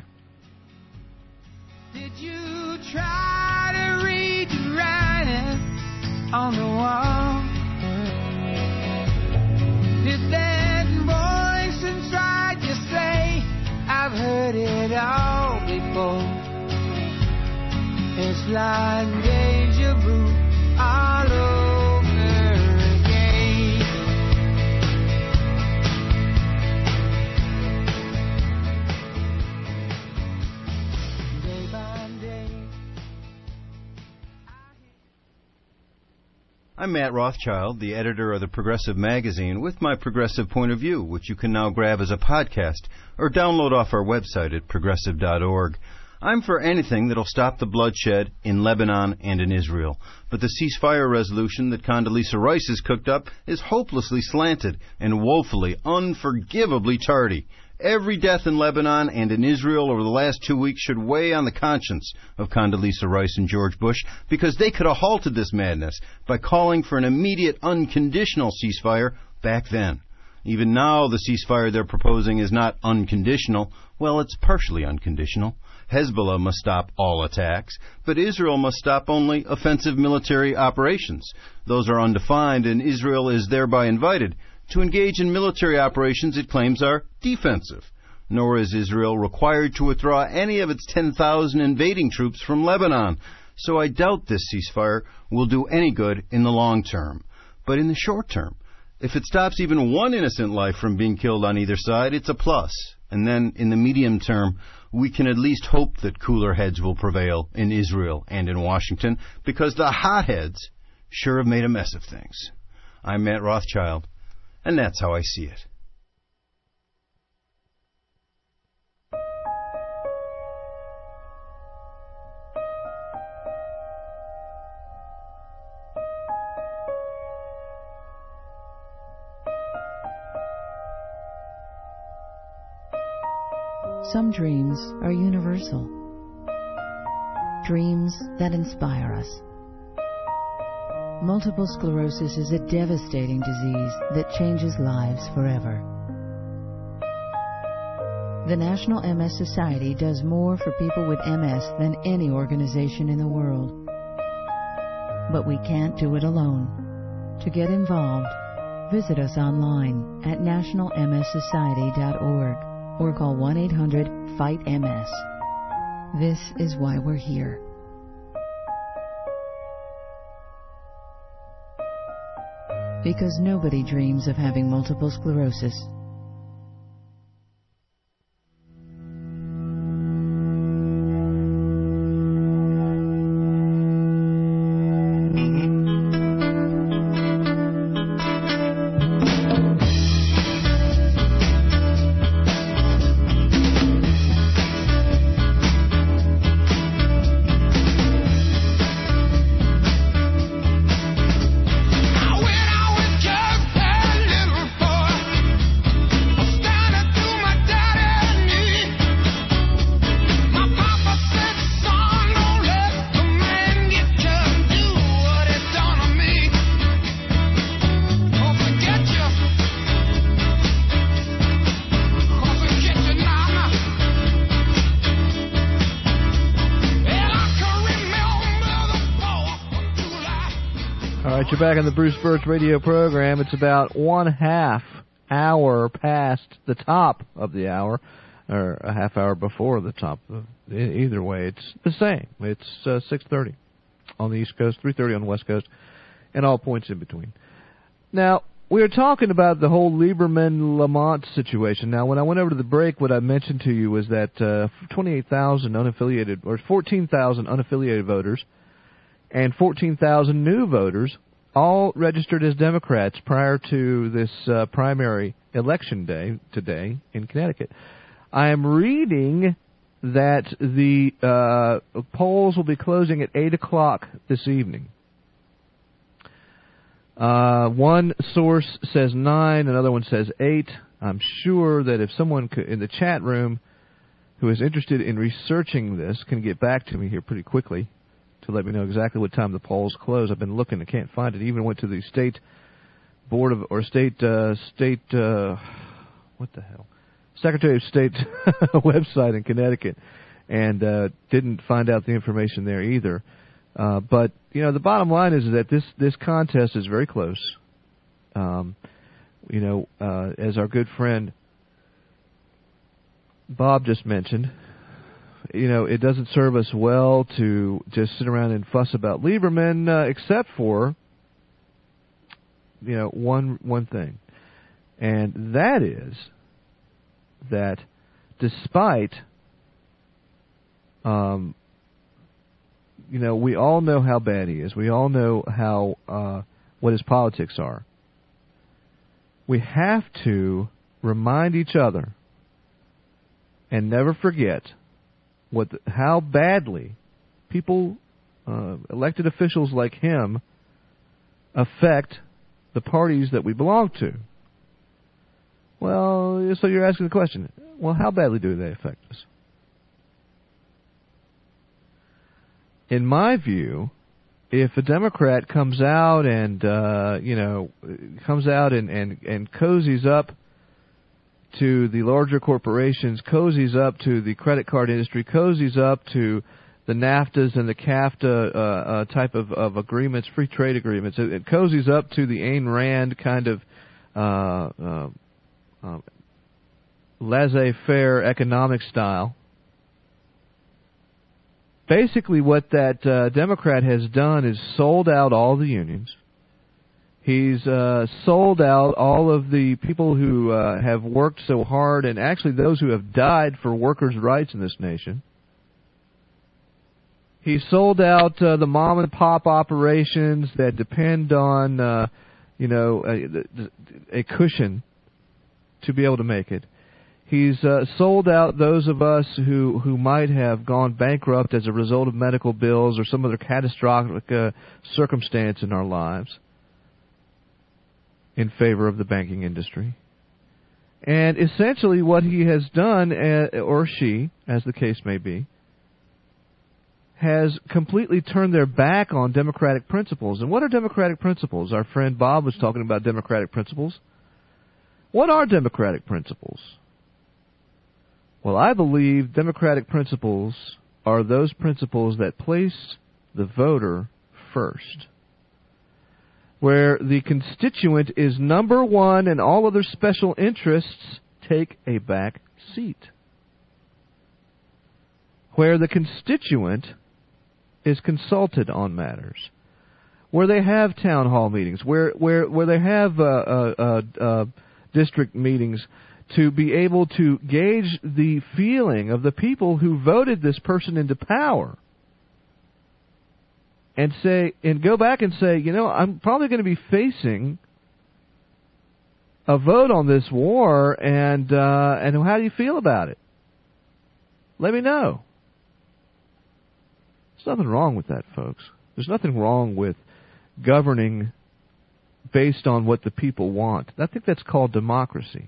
Did you try to read the writing on the wall? Did that voice inside you say, I've heard it all before? It's like deja vu all over again. Day by day. I'm Matt Rothschild, the editor of the Progressive Magazine, with my progressive point of view, which you can now grab as a podcast or download off our website at progressive dot org. I'm for anything that'll stop the bloodshed in Lebanon and in Israel. But the ceasefire resolution that Condoleezza Rice has cooked up is hopelessly slanted and woefully, unforgivably tardy. Every death in Lebanon and in Israel over the last two weeks should weigh on the conscience of Condoleezza Rice and George Bush, because they could have halted this madness by calling for an immediate, unconditional ceasefire back then. Even now, the ceasefire they're proposing is not unconditional. Well, it's partially unconditional. Hezbollah must stop all attacks, but Israel must stop only offensive military operations. Those are undefined, and Israel is thereby invited to engage in military operations it claims are defensive. Nor is Israel required to withdraw any of its ten thousand invading troops from Lebanon. So I doubt this ceasefire will do any good in the long term. But in the short term, if it stops even one innocent life from being killed on either side, it's a plus. And then in the medium term, we can at least hope that cooler heads will prevail in Israel and in Washington, because the hotheads sure have made a mess of things. I'm Matt Rothschild, and that's how I see it. Some dreams are universal. Dreams that inspire us. Multiple sclerosis is a devastating disease that changes lives forever. The National M S Society does more for people with M S than any organization in the world. But we can't do it alone. To get involved, visit us online at national m s society dot org. or call one eight hundred fight M S. This is why we're here. Because nobody dreams of having multiple sclerosis. right, you're back on the Bruce Birch radio program. It's about one half hour past the top of the hour, or a half hour before the top. Of, either way, it's the same. It's uh, six thirty on the East Coast, three thirty on the West Coast, and all points in between. Now, we were talking about the whole Lieberman-Lamont situation. Now, when I went over to the break, what I mentioned to you was that uh, twenty-eight thousand unaffiliated, or fourteen thousand unaffiliated voters and fourteen thousand new voters all registered as Democrats prior to this uh, primary election day today in Connecticut. I am reading that the uh, polls will be closing at eight o'clock this evening. Uh, one source says nine, another one says eight. I'm sure that if someone could, in the chat room who is interested in researching this can get back to me here pretty quickly to let me know exactly what time the polls close. I've been looking, I can't find it. Even went to the state board of, or state, uh, state, uh, what the hell? Secretary of State website in Connecticut, and uh, didn't find out the information there either. Uh, but, you know, the bottom line is that this, this contest is very close. Um, you know, uh, as our good friend Bob just mentioned, you know, it doesn't serve us well to just sit around and fuss about Lieberman, uh, except for, you know, one one thing. And that is that despite, um, you know, we all know how bad he is. We all know how uh, what his politics are. We have to remind each other and never forget what the, how badly people, uh, elected officials like him, affect the parties that we belong to. Well, so you're asking the question, well, how badly do they affect us? In my view, if a Democrat comes out and, uh, you know, comes out and, and, and cozies up to the larger corporations, cozies up to the credit card industry, cozies up to the NAFTAs and the CAFTA uh, uh, type of, of agreements, free trade agreements. It, it cozies up to the Ayn Rand kind of uh, uh, uh, laissez-faire economic style. Basically what that uh, Democrat has done is sold out all the unions. He's uh, sold out all of the people who uh, have worked so hard, and actually those who have died for workers' rights in this nation. He sold out uh, the mom and pop operations that depend on, uh, you know, a, a cushion to be able to make it. He's uh, sold out those of us who, who might have gone bankrupt as a result of medical bills or some other catastrophic uh, circumstance in our lives in favor of the banking industry. And essentially what he has done, uh, or she, as the case may be, has completely turned their back on democratic principles. And what are democratic principles? Our friend Bob was talking about democratic principles. What are democratic principles? Well, I believe democratic principles are those principles that place the voter first, where the constituent is number one and all other special interests take a back seat, where the constituent is consulted on matters, where they have town hall meetings, where where where they have uh, uh, uh, uh, district meetings to be able to gauge the feeling of the people who voted this person into power, and say, and go back and say, you know, I'm probably going to be facing a vote on this war, and uh, and how do you feel about it? Let me know. There's nothing wrong with that, folks. There's nothing wrong with governing based on what the people want. I think that's called democracy.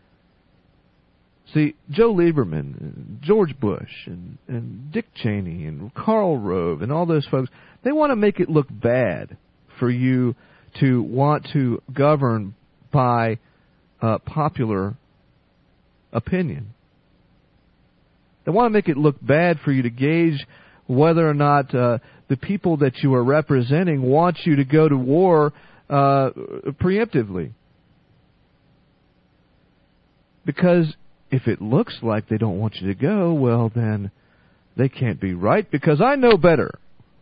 See, Joe Lieberman, George Bush, and, and Dick Cheney, and Karl Rove, and all those folks, they want to make it look bad for you to want to govern by uh, popular opinion. They want to make it look bad for you to gauge whether or not uh, the people that you are representing want you to go to war uh, preemptively. Because if it looks like they don't want you to go, well, then they can't be right because I know better.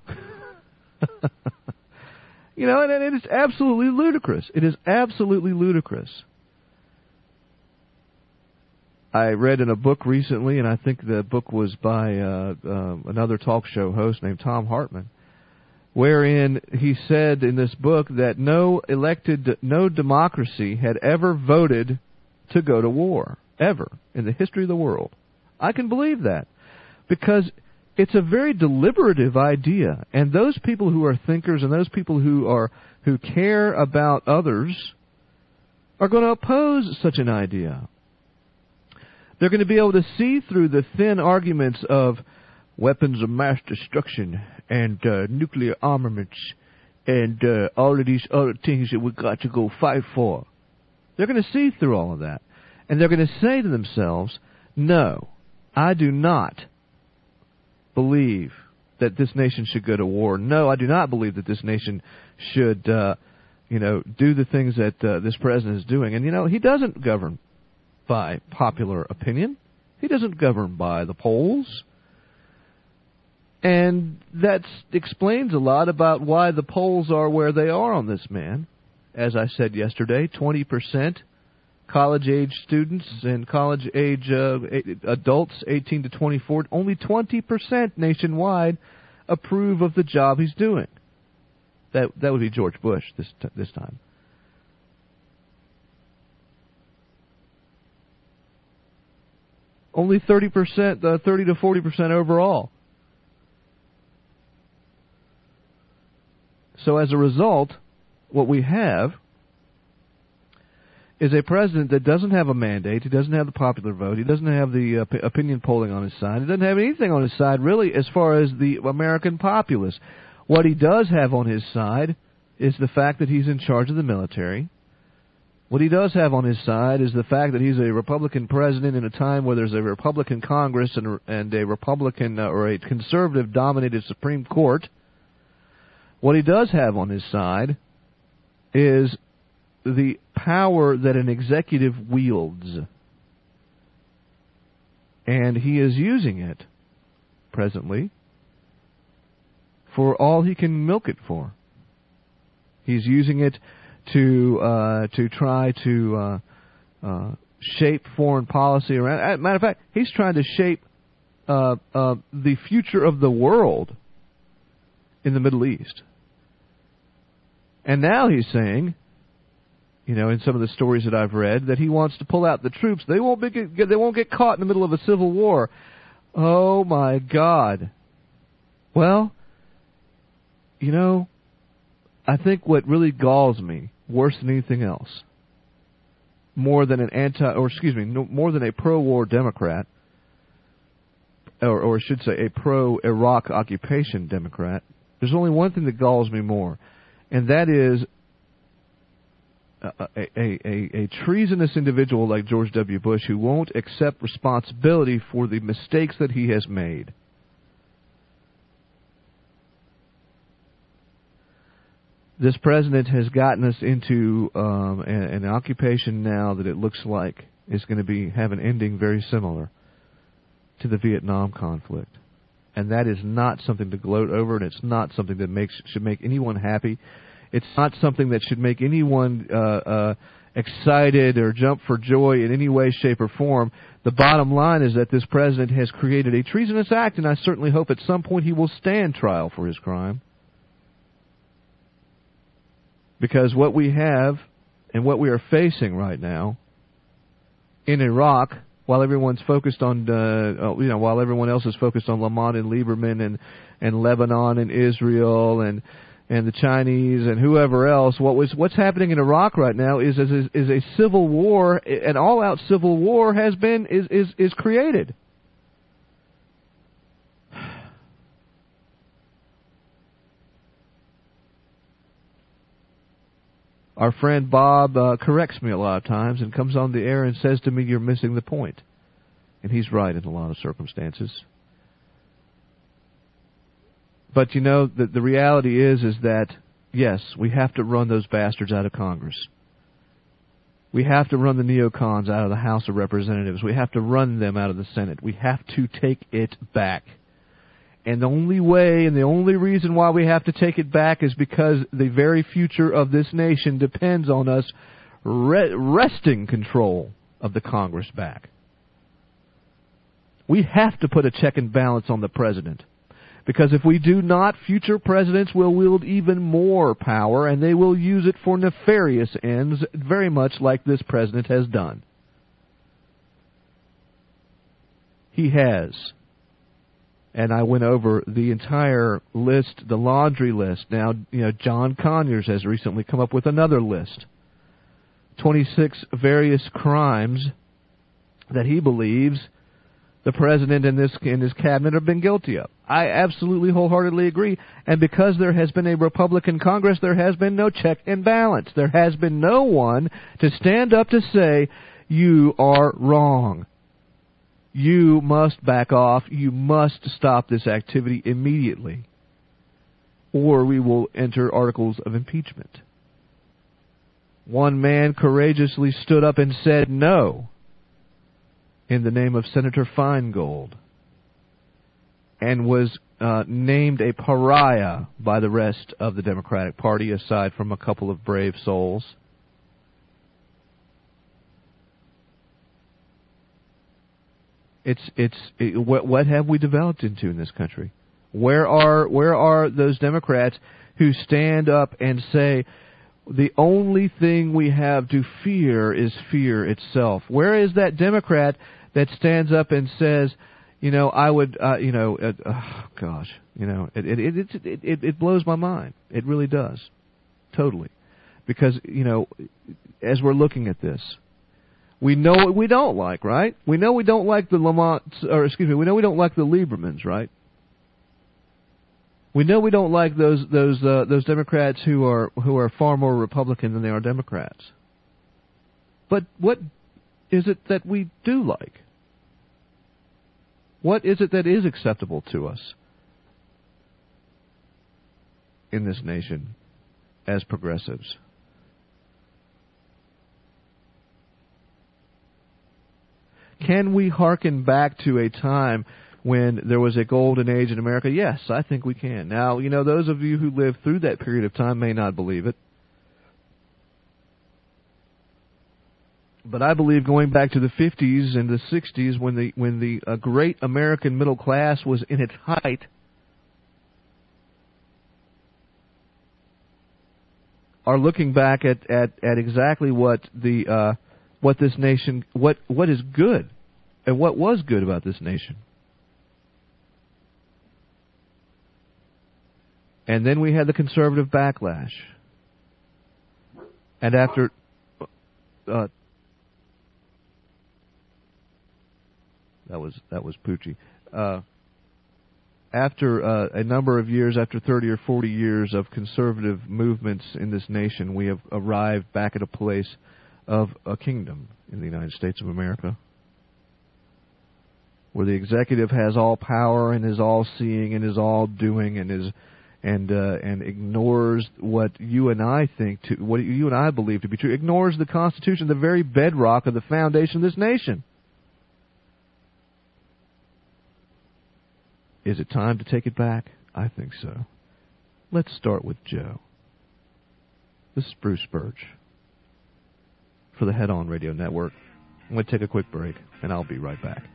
You know, and it is absolutely ludicrous. It is absolutely ludicrous. I read in a book recently, and I think the book was by uh, uh, another talk show host named Tom Hartman, wherein he said in this book that no elected, no democracy had ever voted to go to war, ever, in the history of the world. I can believe that, because it's a very deliberative idea, and those people who are thinkers and those people who are who care about others are going to oppose such an idea. They're going to be able to see through the thin arguments of weapons of mass destruction and uh, nuclear armaments and uh, all of these other things that we've got to go fight for. They're going to see through all of that, and they're going to say to themselves, no, I do not believe that this nation should go to war. No, I do not believe that this nation should, uh, you know, do the things that uh, this president is doing. And, you know, he doesn't govern by popular opinion. He doesn't govern by the polls. And that explains a lot about why the polls are where they are on this man. As I said yesterday, twenty percent college-age students and college-age uh, adults, eighteen to twenty-four, only twenty percent nationwide approve of the job he's doing. That that would be George Bush this t- this time. Only thirty percent, uh, thirty to forty percent overall. So as a result, what we have is a president that doesn't have a mandate. He doesn't have the popular vote. He doesn't have the uh, p- opinion polling on his side. He doesn't have anything on his side, really, as far as the American populace. What he does have on his side is the fact that he's in charge of the military. What he does have on his side is the fact that he's a Republican president in a time where there's a Republican Congress and, and a Republican uh, or a conservative-dominated Supreme Court. What he does have on his side is the power that an executive wields. And he is using it, presently, for all he can milk it for. He's using it to uh, to try to uh, uh, shape foreign policy around. As a matter of fact, he's trying to shape uh, uh, the future of the world in the Middle East. And now he's saying, you know, in some of the stories that I've read, that he wants to pull out the troops. They won't be get, they won't get caught in the middle of a civil war. Oh my God! Well, you know, I think what really galls me worse than anything else, more than an anti, or excuse me, no, more than a pro-war Democrat, or, or I should say a pro-Iraq occupation Democrat, there's only one thing that galls me more, and that is a, a, a, a treasonous individual like George W. Bush who won't accept responsibility for the mistakes that he has made. This president has gotten us into um, an, an occupation now that it looks like is going to be have an ending very similar to the Vietnam conflict. And that is not something to gloat over, and it's not something that makes should make anyone happy. It's not something that should make anyone uh, uh, excited or jump for joy in any way, shape, or form. The bottom line is that this president has created a treasonous act, and I certainly hope at some point he will stand trial for his crime. Because what we have and what we are facing right now in Iraq, while everyone's focused on, uh, you know, while everyone else is focused on Lamont and Lieberman and, and Lebanon and Israel and and the Chinese and whoever else, what was what's happening in Iraq right now is is, is a civil war, an all-out civil war has been is is, is created. Our friend Bob uh, corrects me a lot of times and comes on the air and says to me, "You're missing the point." And he's right in a lot of circumstances. But, you know, the, the reality is, is that, yes, we have to run those bastards out of Congress. We have to run the neocons out of the House of Representatives. We have to run them out of the Senate. We have to take it back. And the only way and the only reason why we have to take it back is because the very future of this nation depends on us re- wresting control of the Congress back. We have to put a check and balance on the president. Because if we do not, future presidents will wield even more power, and they will use it for nefarious ends, very much like this president has done. He has. And I went over the entire list, the laundry list. Now, you know, John Conyers has recently come up with another list. twenty-six various crimes that he believes the president and this and his cabinet have been guilty of. I absolutely wholeheartedly agree. And because there has been a Republican Congress, there has been no check and balance. There has been no one to stand up to say, you are wrong. You must back off. You must stop this activity immediately. Or we will enter articles of impeachment. One man courageously stood up and said no in the name of Senator Feingold, and was uh, named a pariah by the rest of the Democratic Party, aside from a couple of brave souls. It's it's it, what what have we developed into in this country? Where are where are those Democrats who stand up and say the only thing we have to fear is fear itself? Where is that Democrat that stands up and says, you know, I would, uh, you know, uh, oh, gosh, you know, it it, it it it it blows my mind. It really does, totally, because you know, as we're looking at this, we know what we don't like, right? We know we don't like the Lamonts, or excuse me, we know we don't like the Liebermans, right? We know we don't like those those uh, those Democrats who are who are far more Republican than they are Democrats. But what is it that we do like? What is it that is acceptable to us in this nation as progressives? Can we hearken back to a time when there was a golden age in America? Yes, I think we can. Now, you know, those of you who lived through that period of time may not believe it. But I believe going back to the fifties and the sixties, when the when the uh, great American middle class was in its height, are looking back at, at, at exactly what the uh, what this nation what what is good and what was good about this nation. And then we had the conservative backlash. And after uh, that was that was Poochie. Uh, after uh, a number of years, after thirty or forty years of conservative movements in this nation, we have arrived back at a place of a kingdom in the United States of America, where the executive has all power and is all seeing and is all doing and is and uh, and ignores what you and I think to what you and I believe to be true. Ignores the Constitution, the very bedrock of the foundation of this nation. Is it time to take it back? I think so. Let's start with Joe. This is Bruce Birch for the Head On Radio Network. I'm going to take a quick break, and I'll be right back.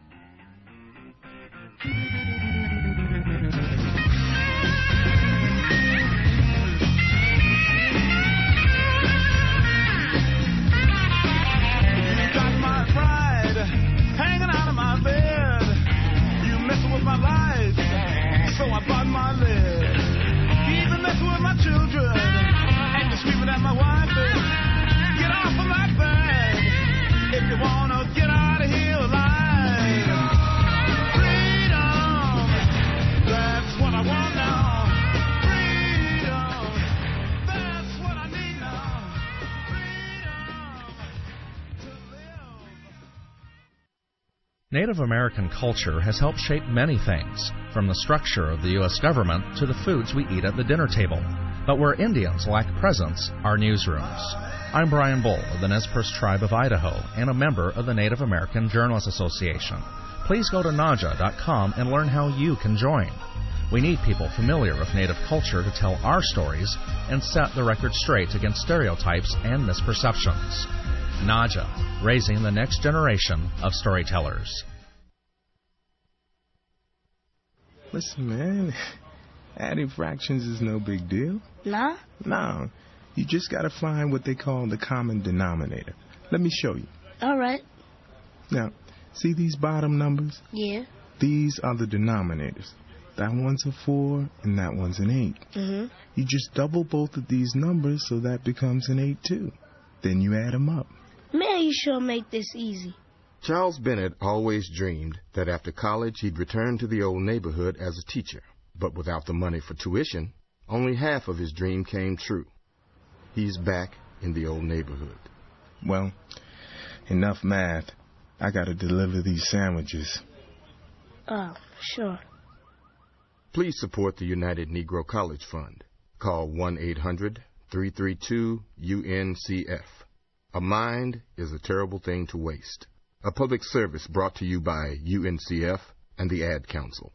Got my pride hanging out of my bed. You messing with my life, so I bought my lid. You even messing with my children, and you're screaming at my wife. Get off of my bed if you wanna get out of here alive. Freedom, that's what I want now. Freedom, that's what I need now. Native American culture has helped shape many things, from the structure of the U S government to the foods we eat at the dinner table. But where Indians lack presence are newsrooms. I'm Brian Bull of the Nez Perce Tribe of Idaho and a member of the Native American Journalists Association. Please go to N A J A dot com and learn how you can join. We need people familiar with Native culture to tell our stories and set the record straight against stereotypes and misperceptions. N A J A, raising the next generation of storytellers. Listen, man, adding fractions is no big deal. No? No. You just got to find what they call the common denominator. Let me show you. All right. Now, see these bottom numbers? Yeah. These are the denominators. That one's a four and that one's an eight. Mm-hmm. You just double both of these numbers so that becomes an eight too. Then you add them up. Man, you sure make this easy. Charles Bennett always dreamed that after college he'd return to the old neighborhood as a teacher. But without the money for tuition, only half of his dream came true. He's back in the old neighborhood. Well, enough math. I gotta deliver these sandwiches. Oh, sure. Please support the United Negro College Fund. Call one eight hundred, three three two, U N C F. A mind is a terrible thing to waste. A public service brought to you by U N C F and the Ad Council.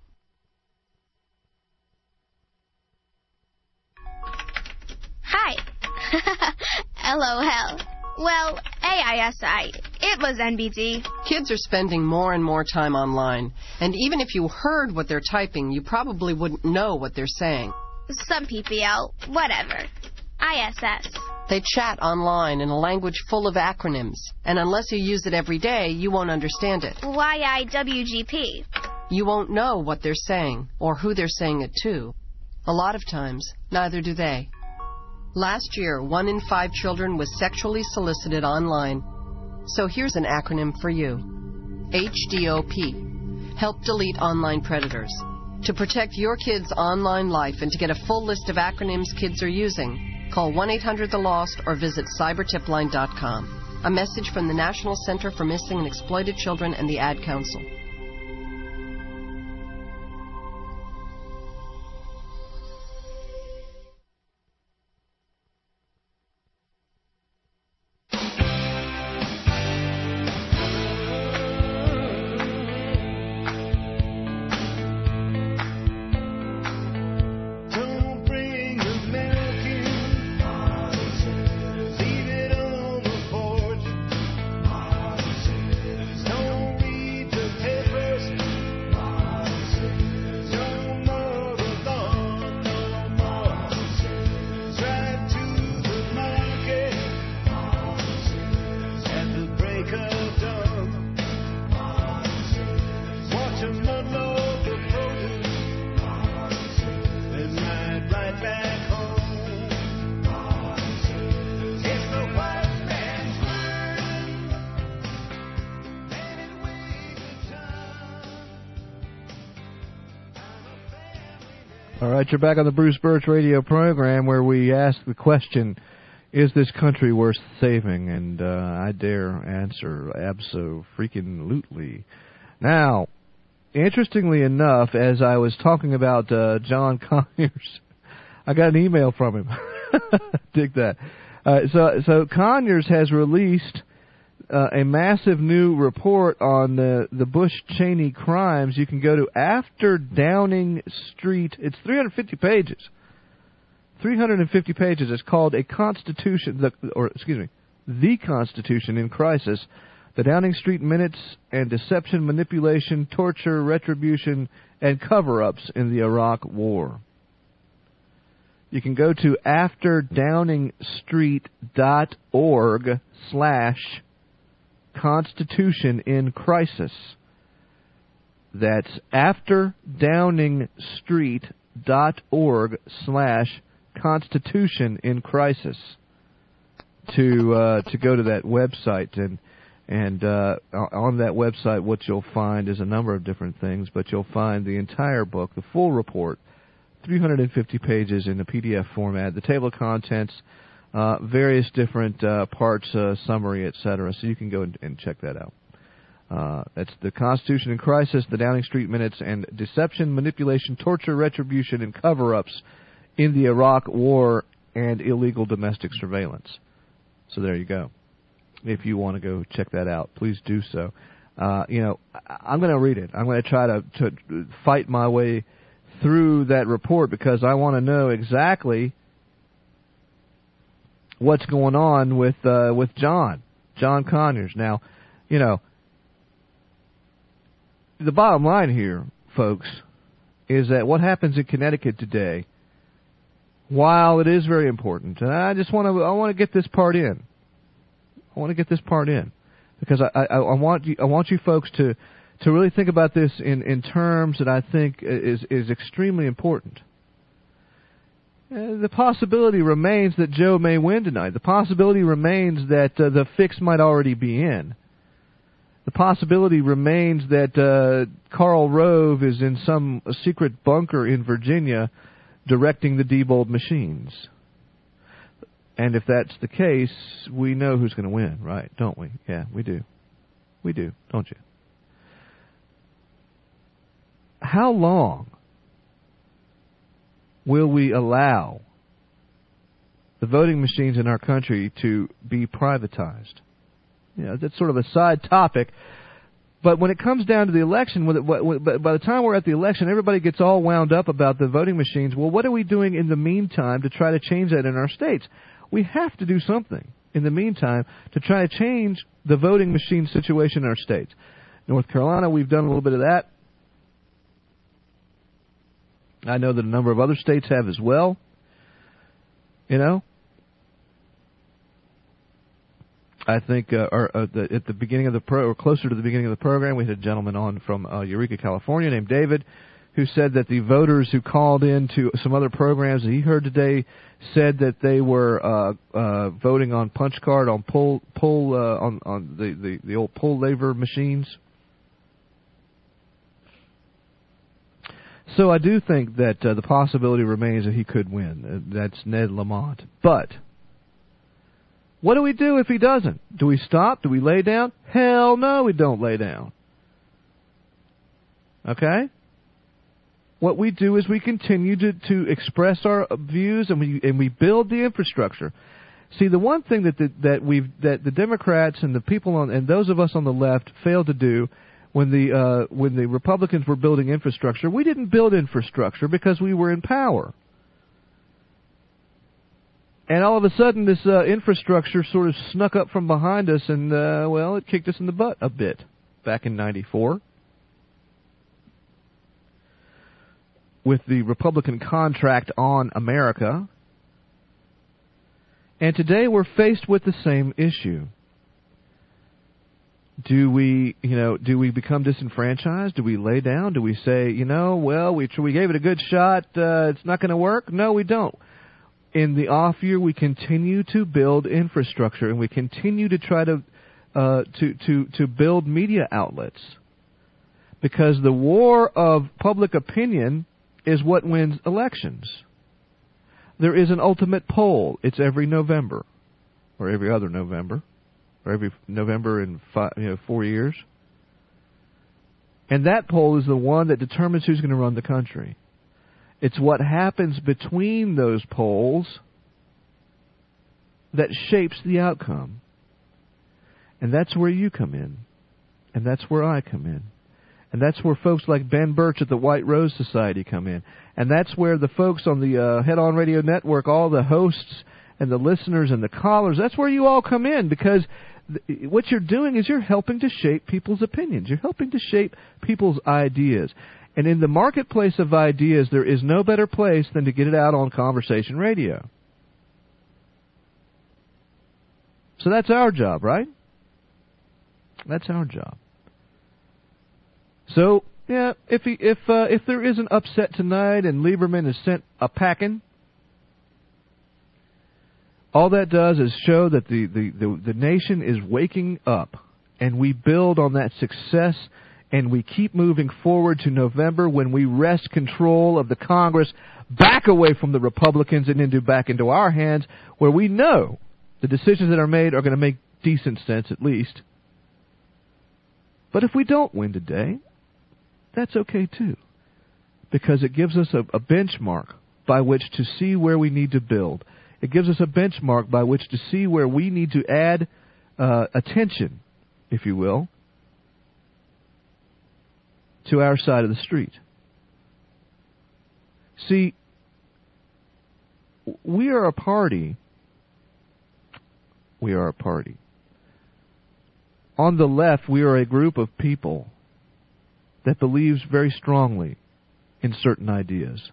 Hi. LOL. Well, A I S I. It was N B D. Kids are spending more and more time online. And even if you heard what they're typing, you probably wouldn't know what they're saying. Some P P L. Whatever. I S S. They chat online in a language full of acronyms. And unless you use it every day, you won't understand it. Y I W G P. You won't know what they're saying or who they're saying it to. A lot of times, neither do they. Last year, one in five children was sexually solicited online. So here's an acronym for you. H D O P. Help delete online predators. To protect your kids' online life and to get a full list of acronyms kids are using, call one eight hundred the lost or visit cyber tip line dot com. A message from the National Center for Missing and Exploited Children and the Ad Council. All right, you're back on the Bruce Birch radio program where we ask the question, is this country worth saving? And uh, I dare answer abso-freaking-lutely. Now, interestingly enough, as I was talking about uh, John Conyers, I got an email from him. Dig that. Uh, so, so Conyers has released uh, a massive new report on the, the Bush-Cheney crimes. You can go to After Downing Street. It's three hundred fifty pages. three hundred fifty pages. It's called A Constitution, the, or excuse me, The Constitution in Crisis, the Downing Street Minutes and Deception, Manipulation, Torture, Retribution, and Cover-Ups in the Iraq War. You can go to after downing street dot org slash Constitution in Crisis. That's after downing street dot org slash Constitution in Crisis to uh, to go to that website. And and uh, on that website, what you'll find is a number of different things, but you'll find the entire book, the full report, three hundred fifty pages in the P D F format, the table of contents, uh, various different uh, parts, uh, summary, et cetera. So you can go and, and check that out. Uh, that's the Constitution in Crisis, the Downing Street Minutes, and Deception, Manipulation, Torture, Retribution, and Cover-Ups in the Iraq War and Illegal Domestic Surveillance. So there you go. If you want to go check that out, please do so. Uh, you know, I'm going to read it. I'm going to try to, to fight my way through that report because I want to know exactly what's going on with uh, with John, John Conyers. Now, you know, the bottom line here, folks, is that what happens in Connecticut today, while it is very important, and I just want to I want to get this part in. I want to get this part in because I, I, I want you I want you folks to, to really think about this in, in terms that I think is is extremely important. Uh, the possibility remains that Joe may win tonight. The possibility remains that uh, the fix might already be in. The possibility remains that uh, Karl Rove is in some secret bunker in Virginia directing the Diebold machines. And if that's the case, we know who's going to win, right? Don't we? Yeah, we do. We do, don't you? How long will we allow the voting machines in our country to be privatized? You know, that's sort of a side topic. But when it comes down to the election, by the time we're at the election, everybody gets all wound up about the voting machines. Well, what are we doing in the meantime to try to change that in our states? We have to do something in the meantime to try to change the voting machine situation in our states. North Carolina, we've done a little bit of that. I know that a number of other states have as well. You know? I think uh, or, uh, the, at the beginning of the pro, or closer to the beginning of the program, we had a gentleman on from uh, Eureka, California, named David, who said that the voters who called in to some other programs that he heard today said that they were uh, uh, voting on punch card, on pull, pull uh, on on the, the, the old pull lever machines. So I do think that uh, the possibility remains that he could win. Uh, that's Ned Lamont, but. What do we do if he doesn't? Do we stop? Do we lay down? Hell no, we don't lay down. Okay? What we do is we continue to, to express our views and we and we build the infrastructure. See, the one thing that the, that we've that the Democrats and the people on and those of us on the left failed to do when the uh, when the Republicans were building infrastructure, we didn't build infrastructure because we were in power. And all of a sudden, this uh, infrastructure sort of snuck up from behind us, and, uh, well, it kicked us in the butt a bit back in ninety-four. With the Republican contract on America. And today we're faced with the same issue. Do we, you know, do we become disenfranchised? Do we lay down? Do we say, you know, well, we, we gave it a good shot, uh, it's not going to work? No, we don't. In the off year, we continue to build infrastructure, and we continue to try to uh, to to to build media outlets, because the war of public opinion is what wins elections. There is an ultimate poll. It's every November, or every other November, or every November in five, you know, four years, and that poll is the one that determines who's going to run the country. It's what happens between those polls that shapes the outcome. And that's where you come in. And that's where I come in. And that's where folks like Ben Birch at the White Rose Society come in. And that's where the folks on the uh, Head On Radio Network, all the hosts and the listeners and the callers, that's where you all come in, because th- what you're doing is you're helping to shape people's opinions. You're helping to shape people's ideas. And in the marketplace of ideas, there is no better place than to get it out on conversation radio. So that's our job, right? That's our job. So, yeah, if he, if uh, if there is an upset tonight and Lieberman is sent a packing, all that does is show that the, the, the, the nation is waking up, and we build on that success. And we keep moving forward to November, when we wrest control of the Congress back away from the Republicans and into back into our hands, where we know the decisions that are made are going to make decent sense, at least. But if we don't win today, that's okay too, because it gives us a, a benchmark by which to see where we need to build. It gives us a benchmark by which to see where we need to add uh, attention, if you will, to our side of the street. See, we are a party. We are a party. On the left, we are a group of people that believes very strongly in certain ideas.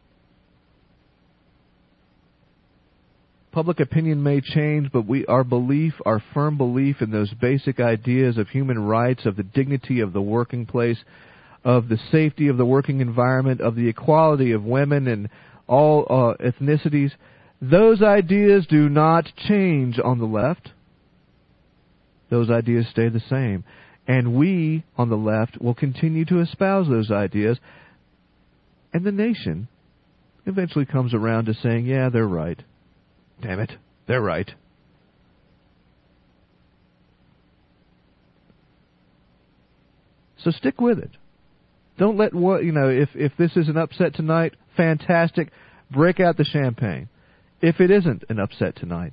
Public opinion may change, but we, our belief, our firm belief in those basic ideas of human rights, of the dignity of the working place, of the safety of the working environment, of the equality of women and all uh, ethnicities, those ideas do not change on the left. Those ideas stay the same. And we, on the left, will continue to espouse those ideas. And the nation eventually comes around to saying, yeah, they're right. Damn it, they're right. So stick with it. Don't let what, you know, if, if this is an upset tonight, fantastic, break out the champagne. If it isn't an upset tonight,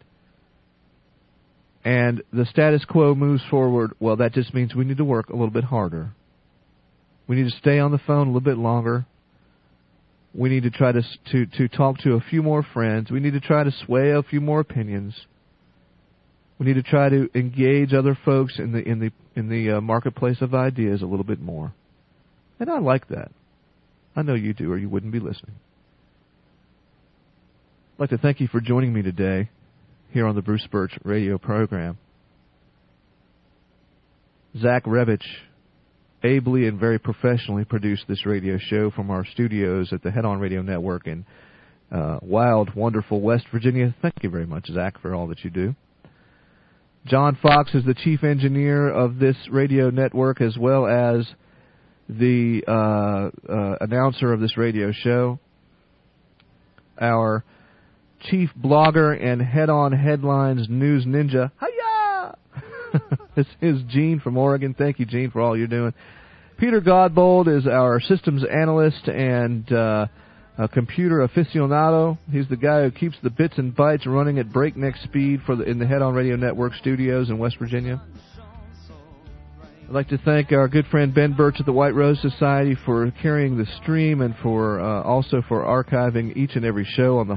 and the status quo moves forward, well, that just means we need to work a little bit harder. We need to stay on the phone a little bit longer. We need to try to to to talk to a few more friends. We need to try to sway a few more opinions. We need to try to engage other folks in the in the in the uh, marketplace of ideas a little bit more. And I like that. I know you do, or you wouldn't be listening. I'd like to thank you for joining me today here on the Bruce Birch radio program. Zach Revich ably and very professionally produced this radio show from our studios at the Head On Radio Network in uh, wild, wonderful West Virginia. Thank you very much, Zach, for all that you do. John Fox is the chief engineer of this radio network, as well as the uh, uh, announcer of this radio show. Our chief blogger and Head On Headlines news ninja, hiya! This is Gene from Oregon. Thank you, Gene, for all you're doing. Peter Godbold is our systems analyst and uh, a computer aficionado. He's the guy who keeps the bits and bytes running at breakneck speed for the, in the Head On Radio Network studios in West Virginia. I'd like to thank our good friend Ben Birch at the White Rose Society for carrying the stream and for uh, also for archiving each and every show on the